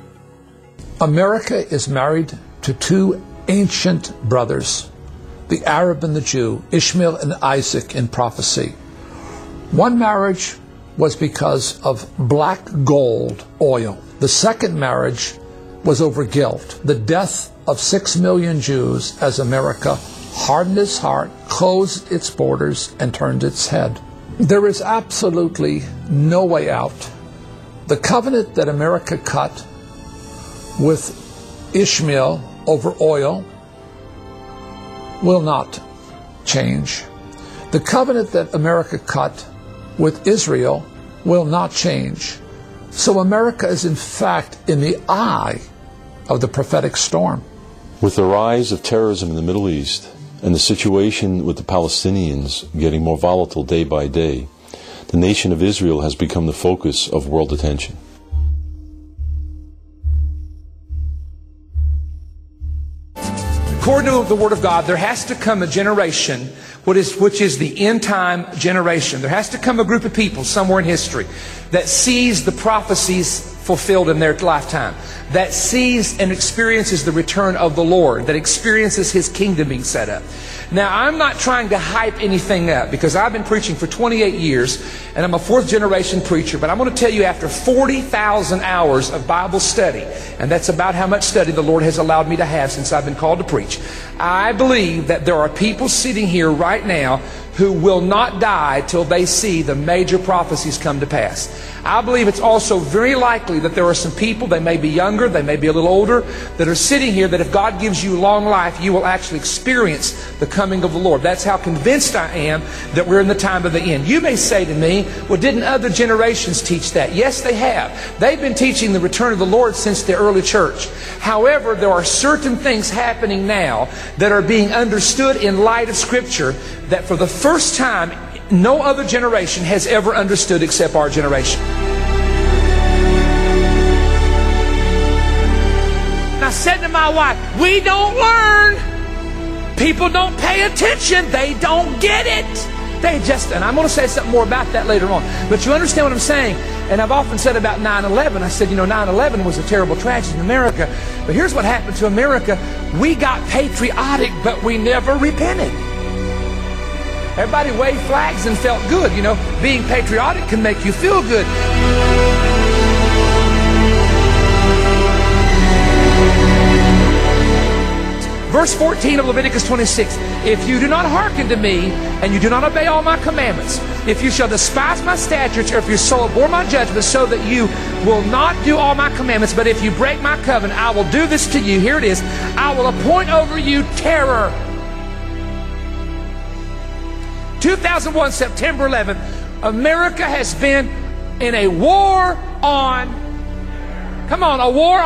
America is married to two ancient brothers, the Arab and the Jew, Ishmael and Isaac in prophecy. One marriage was because of black gold, oil. The second marriage was over guilt, the death of 6 million Jews as America hardened its heart, closed its borders, and turned its head. There is absolutely no way out. The covenant that America cut with Ishmael over oil will not change. The covenant that America cut with Israel will not change. So America is in fact in the eye of the prophetic storm. With the rise of terrorism in the Middle East and the situation with the Palestinians getting more volatile day by day, the nation of Israel has become the focus of world attention. According to the Word of God, there has to come a generation which is the end time generation. There has to come a group of people somewhere in history that sees the prophecies fulfilled in their lifetime, that sees and experiences the return of the Lord, that experiences His kingdom being set up. Now, I'm not trying to hype anything up because I've been preaching for 28 years and I'm a fourth generation preacher, but I'm going to tell you after 40,000 hours of Bible study, and that's about how much study the Lord has allowed me to have since I've been called to preach, I believe that there are people sitting here right now who will not die till they see the major prophecies come to pass. I believe it's also very likely that there are some people, they may be younger, they may be a little older, that are sitting here that if God gives you long life, you will actually experience the coming of the Lord. That's how convinced I am that we're in the time of the end. You may say to me, well, didn't other generations teach that? Yes, they have. They've been teaching the return of the Lord since the early church. However, there are certain things happening now that are being understood in light of Scripture that for the first time, no other generation has ever understood except our generation. And I said to my wife, we don't learn. People don't pay attention. They don't get it. They just, and I'm going to say something more about that later on. But you understand what I'm saying? And I've often said about 9/11, I said, 9/11 was a terrible tragedy in America. But here's what happened to America. We got patriotic, but we never repented. Everybody waved flags and felt good. Being patriotic can make you feel good. Verse 14 of Leviticus 26, if you do not hearken to me, and you do not obey all my commandments, if you shall despise my statutes, or if you so abhor my judgments, so that you will not do all my commandments, but if you break my covenant, I will do this to you. Here it is. I will appoint over you terror. 2001, September 11th, America has been in a war on, a war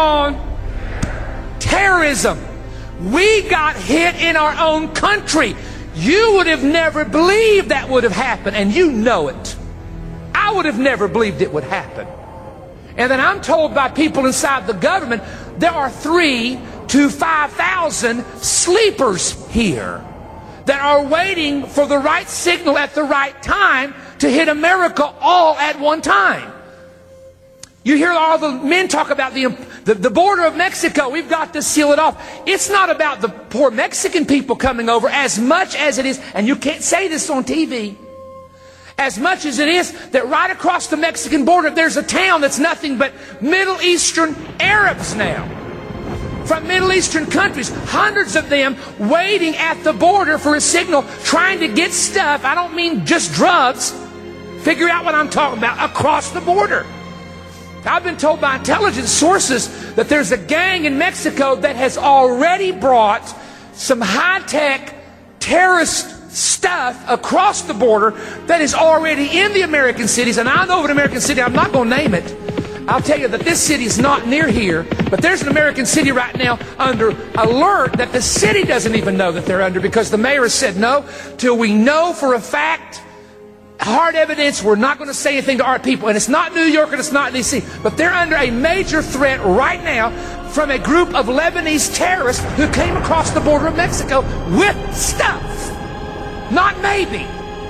on terrorism. We got hit in our own country. You would have never believed that would have happened, and you know it. I would have never believed it would happen. And then I'm told by people inside the government, there are 3,000 to 5,000 sleepers here that are waiting for the right signal at the right time to hit America all at one time. You hear all the men talk about the border of Mexico. We've got to seal it off. It's not about the poor Mexican people coming over as much as it is, and you can't say this on TV, as much as it is that right across the Mexican border there's a town that's nothing but Middle Eastern Arabs now. From Middle Eastern countries, hundreds of them waiting at the border for a signal, trying to get stuff, I don't mean just drugs, figure out what I'm talking about, across the border. I've been told by intelligence sources that there's a gang in Mexico that has already brought some high-tech terrorist stuff across the border that is already in the American cities. And I know of an American city, I'm not going to name it. I'll tell you that this city is not near here, but there's an American city right now under alert that the city doesn't even know that they're under, because the mayor has said no, till we know for a fact, hard evidence, we're not going to say anything to our people. And it's not New York and it's not D.C., but they're under a major threat right now from a group of Lebanese terrorists who came across the border of Mexico with stuff. Not maybe.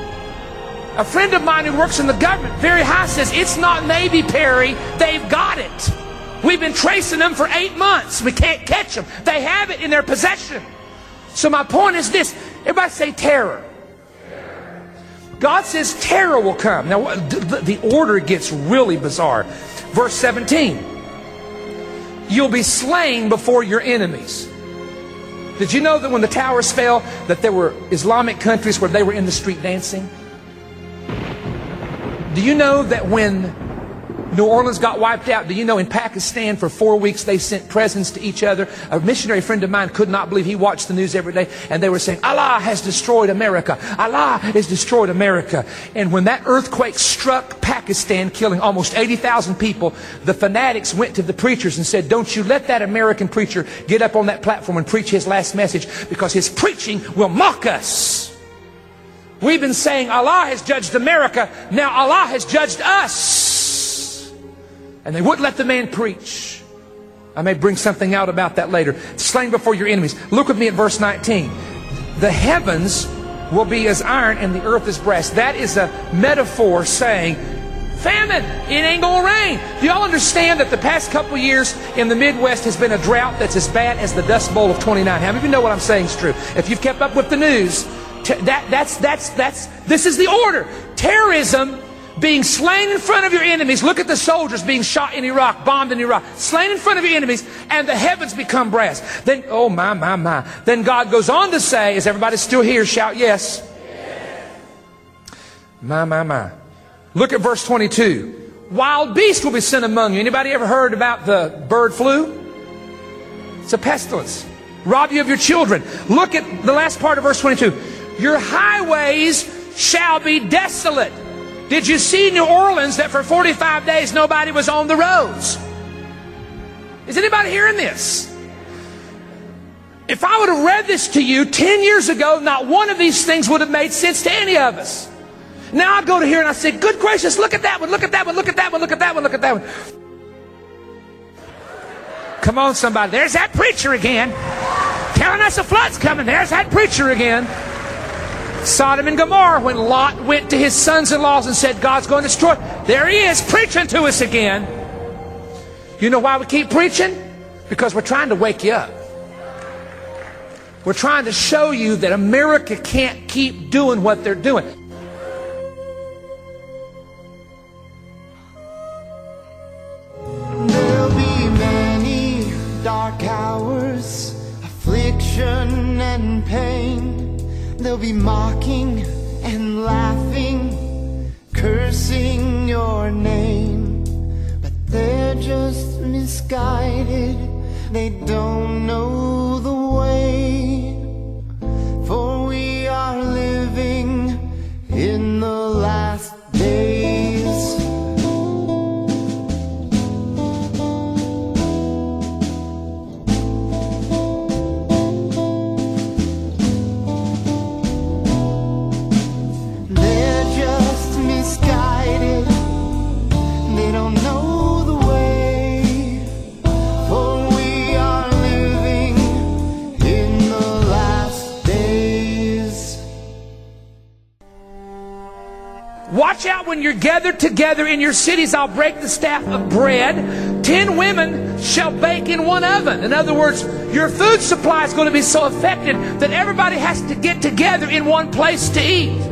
A friend of mine who works in the government, very high, says, it's not maybe, Perry, they've got it. We've been tracing them for 8 months. We can't catch them. They have it in their possession. So my point is this. Everybody say terror. God says terror will come. Now, the order gets really bizarre. Verse 17. You'll be slain before your enemies. Did you know that when the towers fell, that there were Islamic countries where they were in the street dancing? Do you know that when New Orleans got wiped out. Do you know in Pakistan for 4 weeks they sent presents to each other? A missionary friend of mine could not believe, he watched the news every day, and they were saying, Allah has destroyed America. Allah has destroyed America. And when that earthquake struck Pakistan, killing almost 80,000 people, the fanatics went to the preachers and said, don't you let that American preacher get up on that platform and preach his last message, because his preaching will mock us. We've been saying Allah has judged America. Now Allah has judged us. And they wouldn't let the man preach. I may bring something out about that later. Slain before your enemies. Look with me at verse 19. The heavens will be as iron and the earth as brass. That is a metaphor saying, famine, it ain't gonna rain. Do y'all understand that the past couple years in the Midwest has been a drought that's as bad as the Dust Bowl of 29? How many of you know what I'm saying is true? If you've kept up with the news, this is the order. Terrorism, being slain in front of your enemies. Look at the soldiers being shot in Iraq, bombed in Iraq, slain in front of your enemies, and the heavens become brass. Then, oh my. Then God goes on to say, is everybody still here? Shout yes. My. Look at verse 22. Wild beasts will be sent among you. Anybody ever heard about the bird flu? It's a pestilence. Rob you of your children. Look at the last part of verse 22. Your highways shall be desolate. Did you see New Orleans that for 45 days nobody was on the roads? Is anybody hearing this? If I would have read this to you 10 years ago, not one of these things would have made sense to any of us. Now I go to here and I say, good gracious, look at that one, look at that one, look at that one, look at that one, look at that one. Come on, somebody. There's that preacher again. Telling us a flood's coming. There's that preacher again. Sodom and Gomorrah, when Lot went to his sons-in-laws and said, God's going to destroy. There he is, preaching to us again. You know why we keep preaching? Because we're trying to wake you up. We're trying to show you that America can't keep doing what they're doing. There'll be many dark hours, affliction and pain. They'll be mocking and laughing, cursing your name. But they're just misguided, they don't know the way. For we are living in the last days. They don't know the way, for we are living in the last days. Watch out when you're gathered together in your cities. I'll break the staff of bread. 10 women shall bake in one oven. In other words, your food supply is going to be so affected that everybody has to get together in one place to eat.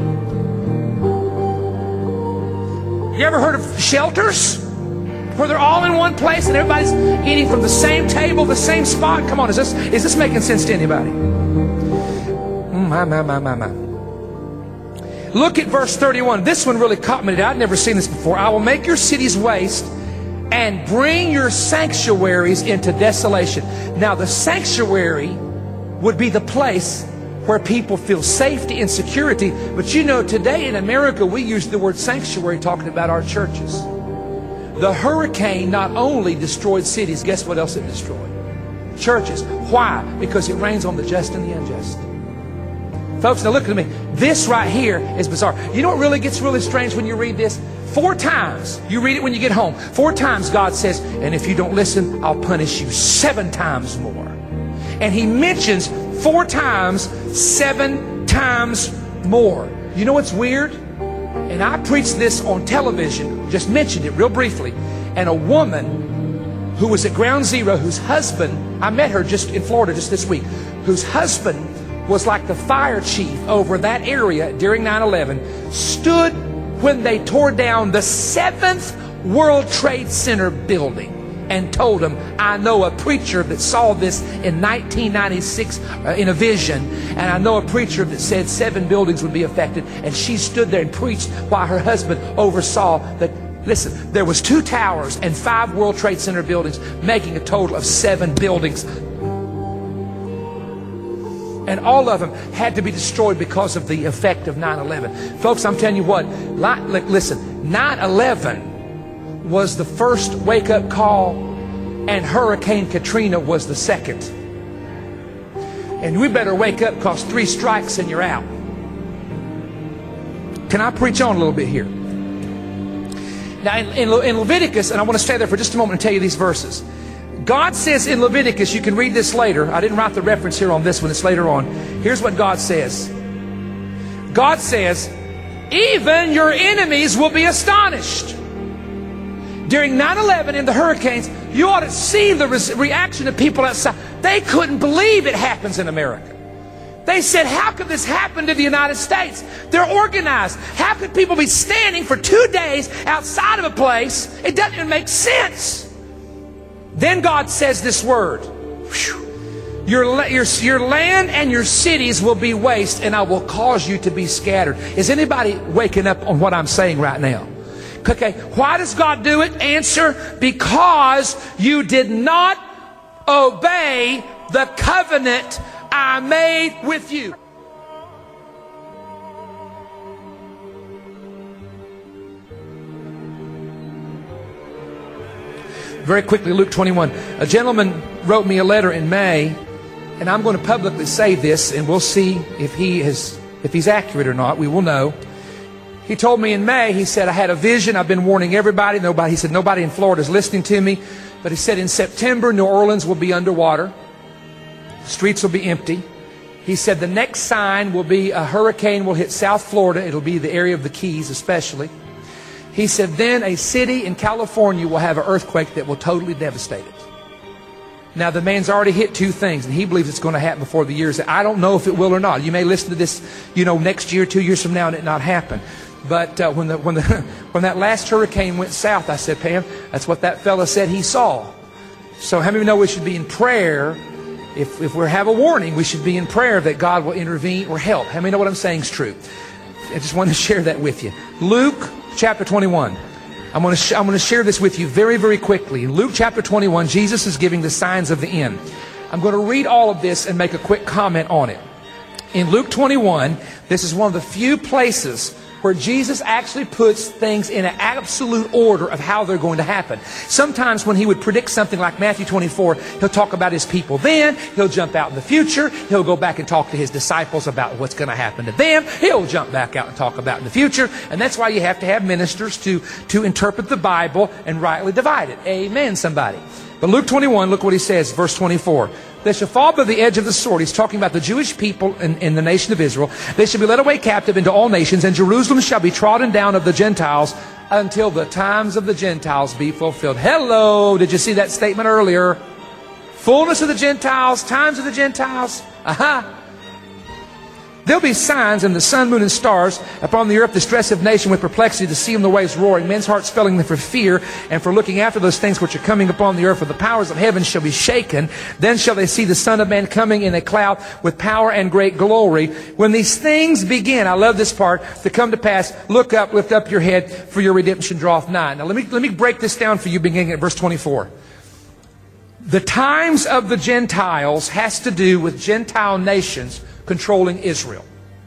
You ever heard of shelters? Where they're all in one place and everybody's eating from the same table, the same spot? Come on, is this making sense to anybody? My. Look at verse 31. This one really caught me today. I'd never seen this before. I will make your cities waste and bring your sanctuaries into desolation. Now the sanctuary would be the place where people feel safety and security. But you know, today in America, we use the word sanctuary talking about our churches. The hurricane not only destroyed cities, guess what else it destroyed? Churches. Why? Because it rains on the just and the unjust. Folks, now look at me. This right here is bizarre. You know what really gets really strange when you read this? 4 times, you read it when you get home, 4 times God says, and if you don't listen, I'll punish you 7 times more. And he mentions 4 times, 7 times more. You know what's weird? And I preached this on television, just mentioned it real briefly. And a woman who was at Ground Zero, whose husband, I met her just in Florida just this week, whose husband was like the fire chief over that area during 9/11, stood when they tore down the 7th World Trade Center building and told him, I know a preacher that saw this in 1996 in a vision, and I know a preacher that said 7 buildings would be affected, and she stood there and preached while her husband oversaw that Listen, there was 2 towers and 5 World Trade Center buildings, making a total of 7 buildings. And all of them had to be destroyed because of the effect of 9/11. Folks, I'm telling you what, listen, 9/11 was the first wake-up call, and Hurricane Katrina was the second. And we better wake up, because 3 strikes and you're out. Can I preach on a little bit here? Now, in Leviticus, and I want to stay there for just a moment and tell you these verses. God says in Leviticus, you can read this later. I didn't write the reference here on this one. It's later on. Here's what God says. God says, even your enemies will be astonished. During 9/11 and the hurricanes, you ought to see the reaction of people outside. They couldn't believe it happens in America. They said, how could this happen to the United States? They're organized. How could people be standing for 2 days outside of a place? It doesn't even make sense. Then God says this word. Your land and your cities will be waste, and I will cause you to be scattered. Is anybody waking up on what I'm saying right now? Okay, why does God do it? Answer, because you did not obey the covenant I made with you. Very quickly, Luke 21. A gentleman wrote me a letter in May, and I'm going to publicly say this, and we'll see if he's accurate or not. We will know. He told me in May, he said, I had a vision. I've been warning everybody. He said, nobody in Florida is listening to me. But he said, in September, New Orleans will be underwater. Streets will be empty. He said, the next sign will be a hurricane will hit South Florida. It'll be the area of the Keys especially. He said, then a city in California will have an earthquake that will totally devastate it. Now, the man's already hit 2 things, and he believes it's going to happen before the year's. I don't know if it will or not. You may listen to this, next year, 2 years from now, and it not happen. But when that last hurricane went south, I said, Pam, that's what that fella said he saw. So how many know we should be in prayer? If we have a warning, we should be in prayer that God will intervene or help. How many know what I'm saying is true? I just wanted to share that with you. Luke chapter 21. I'm going to share this with you very, very quickly. In Luke chapter 21, Jesus is giving the signs of the end. I'm going to read all of this and make a quick comment on it. In Luke 21, this is one of the few places where Jesus actually puts things in an absolute order of how they're going to happen. Sometimes when he would predict something like Matthew 24, he'll talk about his people then, he'll jump out in the future, he'll go back and talk to his disciples about what's going to happen to them, he'll jump back out and talk about in the future, and that's why you have to have ministers to interpret the Bible and rightly divide it. Amen, somebody. But Luke 21, look what he says, verse 24. They shall fall by the edge of the sword. He's talking about the Jewish people in the nation of Israel. They shall be led away captive into all nations, and Jerusalem shall be trodden down of the Gentiles until the times of the Gentiles be fulfilled. Hello! Did you see that statement earlier? Fullness of the Gentiles, times of the Gentiles. Aha! There'll be signs in the sun, moon, and stars, upon the earth distress of nation with perplexity, the sea and the waves roaring, men's hearts failing them for fear, and for looking after those things which are coming upon the earth, for the powers of heaven shall be shaken. Then shall they see the Son of Man coming in a cloud with power and great glory. When these things begin, I love this part, to come to pass, look up, lift up your head, for your redemption draweth nigh. Now let me break this down for you, beginning at verse 24. The times of the Gentiles has to do with Gentile nations controlling Israel.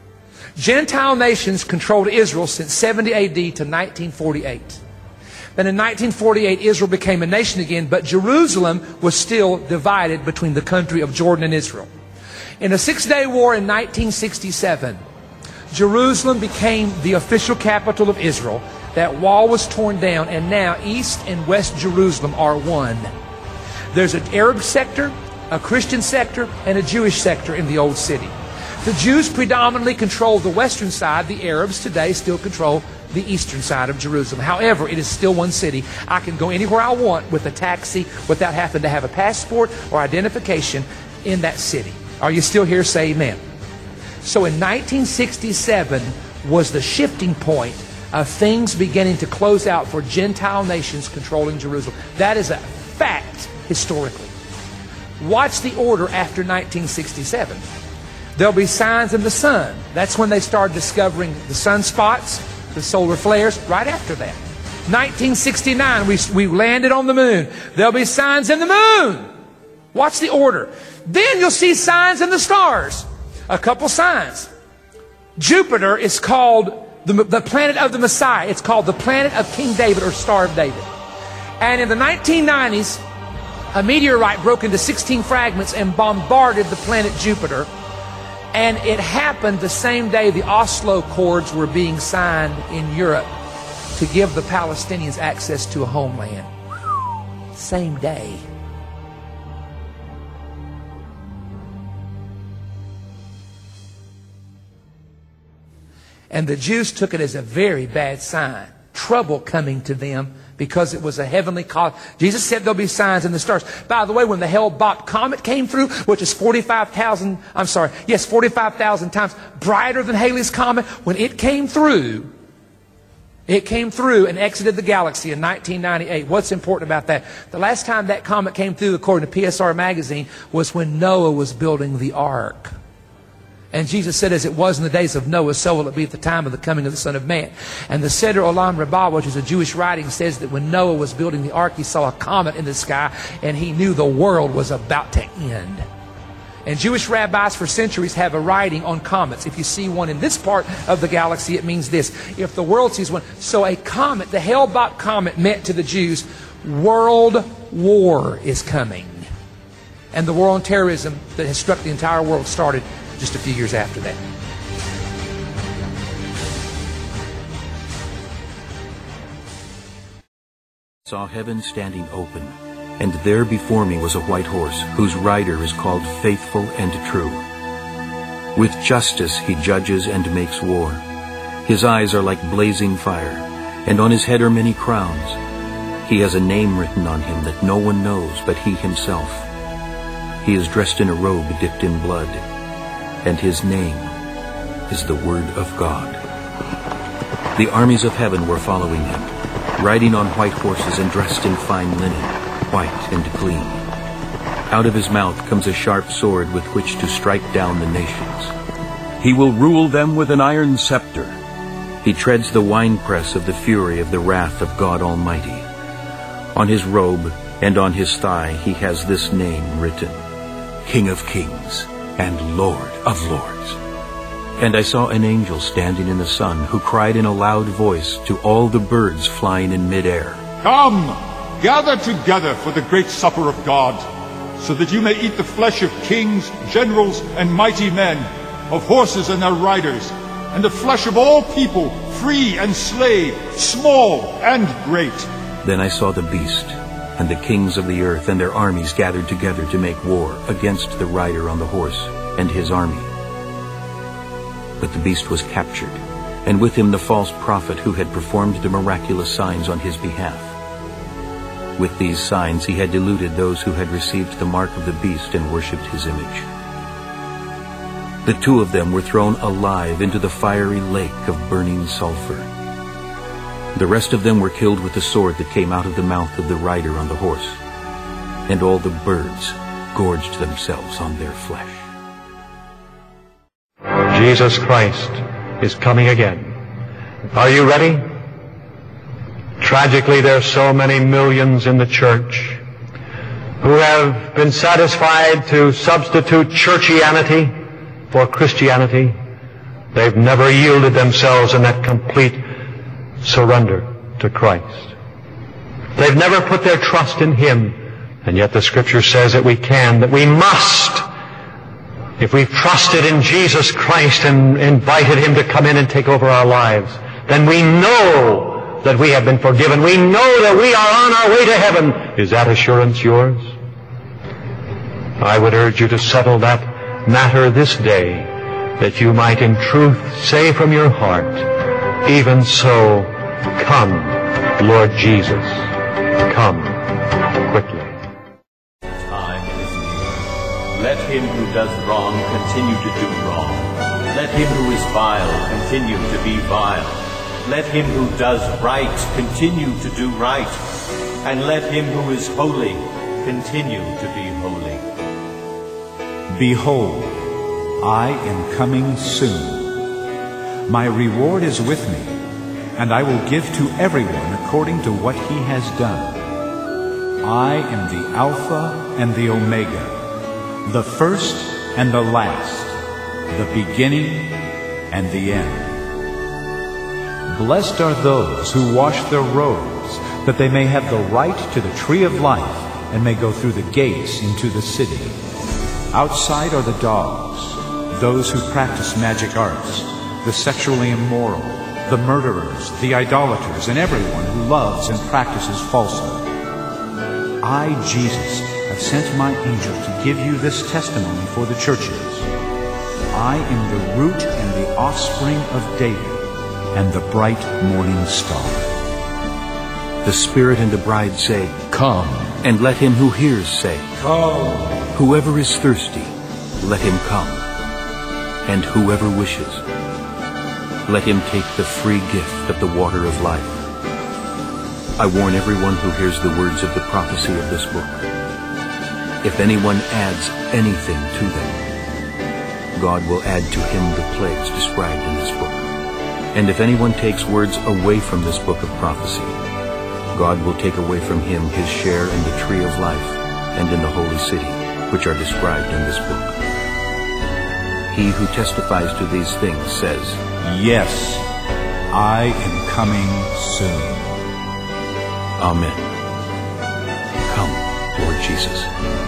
Gentile nations controlled Israel since 70 AD to 1948. Then in 1948, Israel became a nation again, but Jerusalem was still divided between the country of Jordan and Israel. In a 6-day war in 1967, Jerusalem became the official capital of Israel. That wall was torn down, and now East and West Jerusalem are one. There's an Arab sector, a Christian sector, and a Jewish sector in the old city. The Jews predominantly control the western side. The Arabs today still control the eastern side of Jerusalem. However, it is still one city. I can go anywhere I want with a taxi without having to have a passport or identification in that city. Are you still here? Say amen. So in 1967 was the shifting point of things beginning to close out for Gentile nations controlling Jerusalem. That is a fact historically. Watch the order after 1967. There'll be signs in the sun. That's when they started discovering the sunspots, the solar flares, right after that. 1969, we landed on the moon. There'll be signs in the moon. Watch the order. Then you'll see signs in the stars. A couple signs. Jupiter is called the planet of the Messiah. It's called the planet of King David, or Star of David. And in the 1990s, a meteorite broke into 16 fragments and bombarded the planet Jupiter. And it happened the same day the Oslo Accords were being signed in Europe to give the Palestinians access to a homeland. Same day. And the Jews took it as a very bad sign. Trouble coming to them because it was a heavenly cause. Jesus said there'll be signs in the stars. By the way, when the Hale-Bopp comet came through, which is 45,000 times brighter than Halley's Comet, when it came through and exited the galaxy in 1998. What's important about that? The last time that comet came through, according to PSR magazine, was when Noah was building the ark. And Jesus said, as it was in the days of Noah, so will it be at the time of the coming of the Son of Man. And the Seder Olam Rabbah, which is a Jewish writing, says that when Noah was building the ark, he saw a comet in the sky, and he knew the world was about to end. And Jewish rabbis for centuries have a writing on comets. If you see one in this part of the galaxy, it means this. If the world sees one. So a comet, the Hale-Bopp comet, meant to the Jews, world war is coming. And the war on terrorism that has struck the entire world started just a few years after that. Saw heaven standing open, and there before me was a white horse, whose rider is called Faithful and True. With justice he judges and makes war. His eyes are like blazing fire, and on his head are many crowns. He has a name written on him that no one knows but he himself. He is dressed in a robe dipped in blood, and his name is the Word of God. The armies of heaven were following him, riding on white horses and dressed in fine linen, white and clean. Out of his mouth comes a sharp sword with which to strike down the nations. He will rule them with an iron scepter. He treads the winepress of the fury of the wrath of God Almighty. On his robe and on his thigh he has this name written, King of Kings and Lord of Lords. And I saw an angel standing in the sun, who cried in a loud voice to all the birds flying in midair, Come, gather together for the great supper of God, so that you may eat the flesh of kings, generals, and mighty men, of horses and their riders, and the flesh of all people, free and slave, small and great. Then I saw the beast, and the kings of the earth and their armies gathered together to make war against the rider on the horse and his army. But the beast was captured, and with him the false prophet who had performed the miraculous signs on his behalf. With these signs he had deluded those who had received the mark of the beast and worshipped his image. The two of them were thrown alive into the fiery lake of burning sulfur. The rest of them were killed with the sword that came out of the mouth of the rider on the horse, and all the birds gorged themselves on their flesh. Jesus Christ is coming again. Are you ready? Tragically, there are so many millions in the church who have been satisfied to substitute churchianity for Christianity. They've never yielded themselves in that complete surrender to Christ. They've never put their trust in Him, and yet the Scripture says that we can, that we must. If we've trusted in Jesus Christ and invited Him to come in and take over our lives, then we know that we have been forgiven. We know that we are on our way to heaven. Is that assurance yours? I would urge you to settle that matter this day, that you might in truth say from your heart, even so, come, Lord Jesus, come quickly. Time is near. Let him who does wrong continue to do wrong. Let him who is vile continue to be vile. Let him who does right continue to do right. And let him who is holy continue to be holy. Behold, I am coming soon. My reward is with me, and I will give to everyone according to what he has done. I am the Alpha and the Omega, the first and the last, the beginning and the end. Blessed are those who wash their robes, that they may have the right to the tree of life and may go through the gates into the city. Outside are the dogs, those who practice magic arts, the sexually immoral, the murderers, the idolaters, and everyone who loves and practices falsehood. I, Jesus, have sent my angel to give you this testimony for the churches. I am the root and the offspring of David, and the bright morning star. The Spirit and the bride say, Come. And let him who hears say, Come. Whoever is thirsty, let him come. And whoever wishes, let him take the free gift of the water of life. I warn everyone who hears the words of the prophecy of this book. If anyone adds anything to them, God will add to him the plagues described in this book. And if anyone takes words away from this book of prophecy, God will take away from him his share in the tree of life and in the holy city, which are described in this book. He who testifies to these things says, Yes, I am coming soon. Amen. Come, Lord Jesus.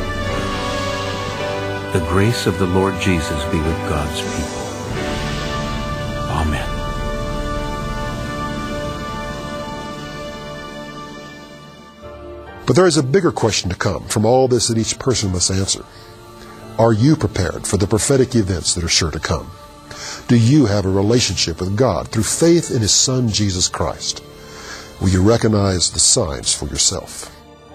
The grace of the Lord Jesus be with God's people. Amen. But there is a bigger question to come from all this that each person must answer. Are you prepared for the prophetic events that are sure to come? Do you have a relationship with God through faith in His Son, Jesus Christ? Will you recognize the signs for yourself?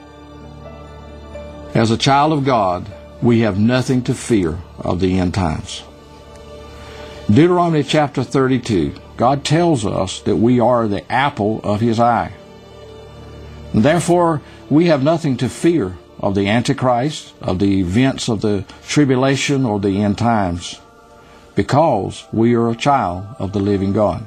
As a child of God, we have nothing to fear of the end times. Deuteronomy chapter 32, God tells us that we are the apple of His eye. And therefore, we have nothing to fear of the Antichrist, of the events of the tribulation or the end times, because we are a child of the living God.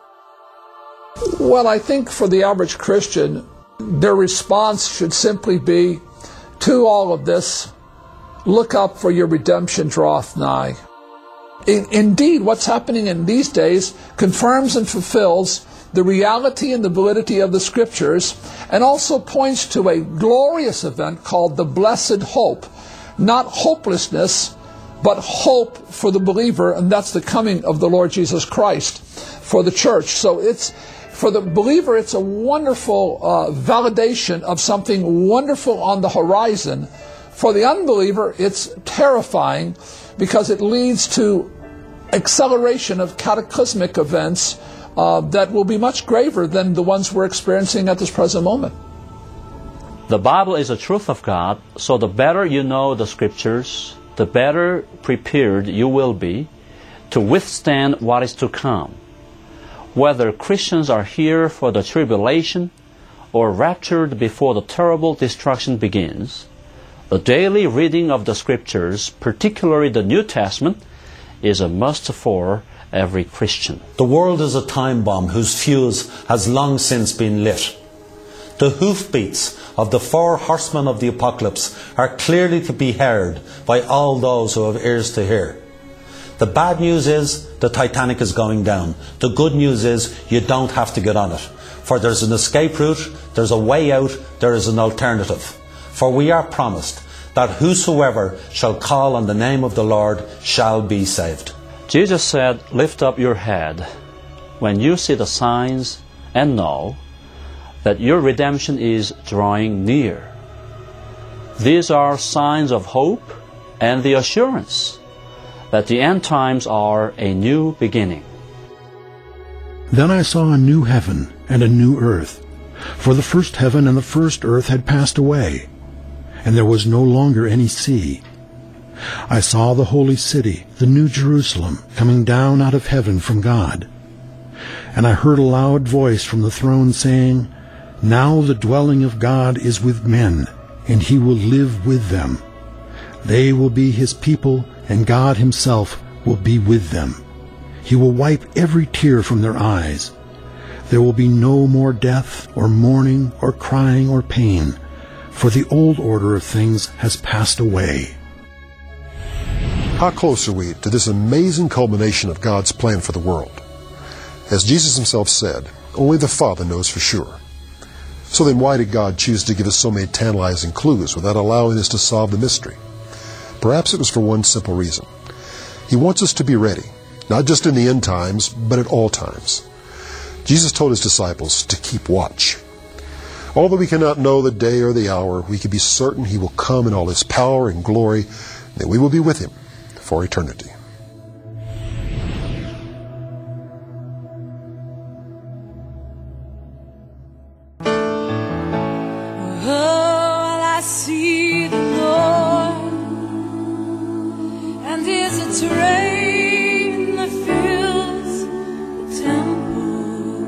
Well, I think for the average Christian, their response should simply be to all of this, look up, for your redemption draweth nigh. Indeed, what's happening in these days confirms and fulfills the reality and the validity of the Scriptures, and also points to a glorious event called the blessed hope. Not hopelessness, but hope for the believer, and that's the coming of the Lord Jesus Christ for the church. So for the believer, it's a wonderful validation of something wonderful on the horizon. For the unbeliever, it's terrifying because it leads to acceleration of cataclysmic events that will be much graver than the ones we're experiencing at this present moment. The Bible is the truth of God, so the better you know the Scriptures, the better prepared you will be to withstand what is to come. Whether Christians are here for the tribulation or raptured before the terrible destruction begins, the daily reading of the Scriptures, particularly the New Testament, is a must for every Christian. The world is a time bomb whose fuse has long since been lit. The hoofbeats of the 4 horsemen of the apocalypse are clearly to be heard by all those who have ears to hear. The bad news is the Titanic is going down. The good news is you don't have to get on it. For there's an escape route, there's a way out, there is an alternative. For we are promised that whosoever shall call on the name of the Lord shall be saved. Jesus said, lift up your head when you see the signs and know that your redemption is drawing near. These are signs of hope and the assurance that the end times are a new beginning. Then I saw a new heaven and a new earth, for the first heaven and the first earth had passed away, and there was no longer any sea. I saw the holy city, the new Jerusalem, coming down out of heaven from God. And I heard a loud voice from the throne saying, Now the dwelling of God is with men, and He will live with them. They will be His people, and God Himself will be with them. He will wipe every tear from their eyes. There will be no more death, or mourning, or crying, or pain, for the old order of things has passed away. How close are we to this amazing culmination of God's plan for the world? As Jesus himself said, only the Father knows for sure. So then why did God choose to give us so many tantalizing clues without allowing us to solve the mystery? Perhaps it was for one simple reason. He wants us to be ready, not just in the end times, but at all times. Jesus told his disciples to keep watch. Although we cannot know the day or the hour, we can be certain he will come in all his power and glory, and that we will be with him for eternity. I see the Lord, and his train that fills the temple.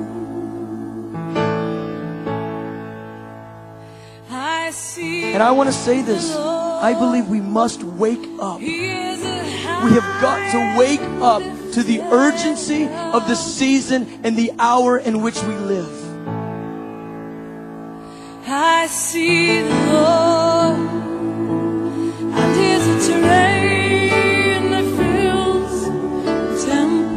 I see. And I want to say this. I believe we must wake up. We have got to wake up to the urgency of the season and the hour in which we live. I see the Lord, and his train that fills the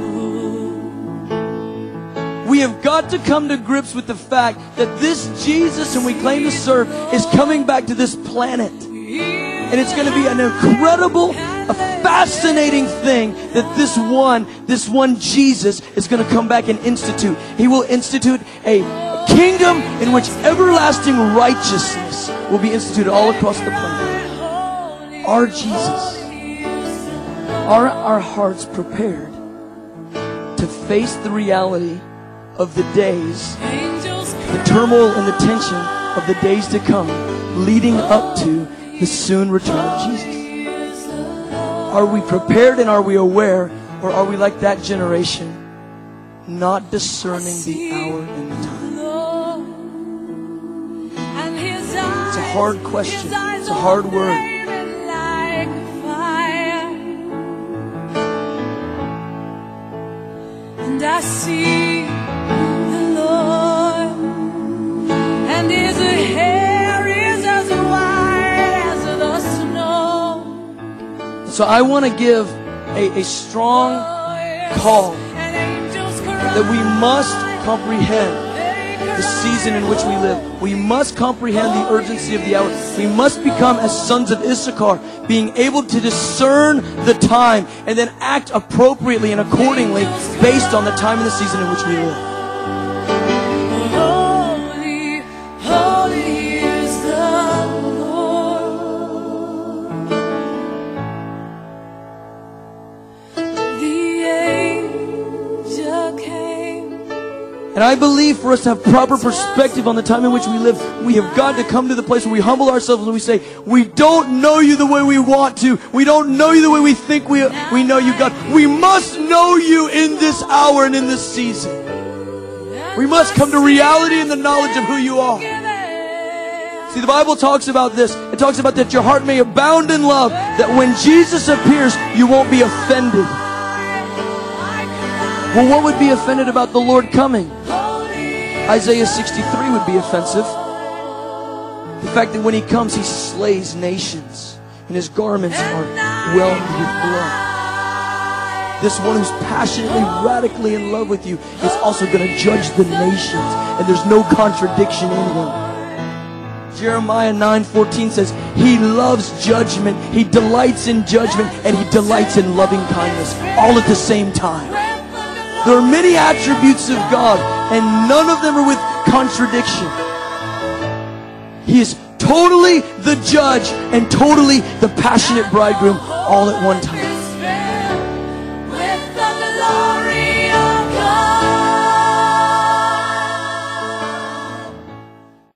temple. We have got to come to grips with the fact that this Jesus whom we claim to serve is coming back to this planet. And it's going to be an incredible, a fascinating thing that this one Jesus is going to come back and institute. He will institute a kingdom in which everlasting righteousness will be instituted all across the planet. Our Jesus, are our hearts prepared to face the reality of the days, the turmoil and the tension of the days to come, leading up to the soon return of Jesus? Are we prepared and are we aware, or are we like that generation, not discerning the hour and the time? It's a hard question. It's a hard word. And I see the Lord, and his hair is as white as the snow. So I want to give a strong call that we must comprehend the season in which we live. We must comprehend the urgency of the hour. We must become as sons of Issachar, being able to discern the time and then act appropriately and accordingly based on the time and the season in which we live. Holy, holy is the Lord. The angel came. And I believe for us to have proper perspective on the time in which we live, we have got to come to the place where we humble ourselves and we say, we don't know you the way we want to. We don't know you the way we think we know you, God. We must know you in this hour and in this season. We must come to reality and the knowledge of who you are. See, the Bible talks about this. It talks about that your heart may abound in love, that when Jesus appears, you won't be offended. Well, what would be offended about the Lord coming? Isaiah 63 would be offensive. The fact that when he comes, he slays nations, and his garments are whelmed with blood. This one who's passionately, radically in love with you is also going to judge the nations, and there's no contradiction in him. Jeremiah 9:14 says, he loves judgment, he delights in judgment, and he delights in loving kindness, all at the same time. There are many attributes of God, and none of them are with contradiction. He is totally the judge and totally the passionate bridegroom all at one time.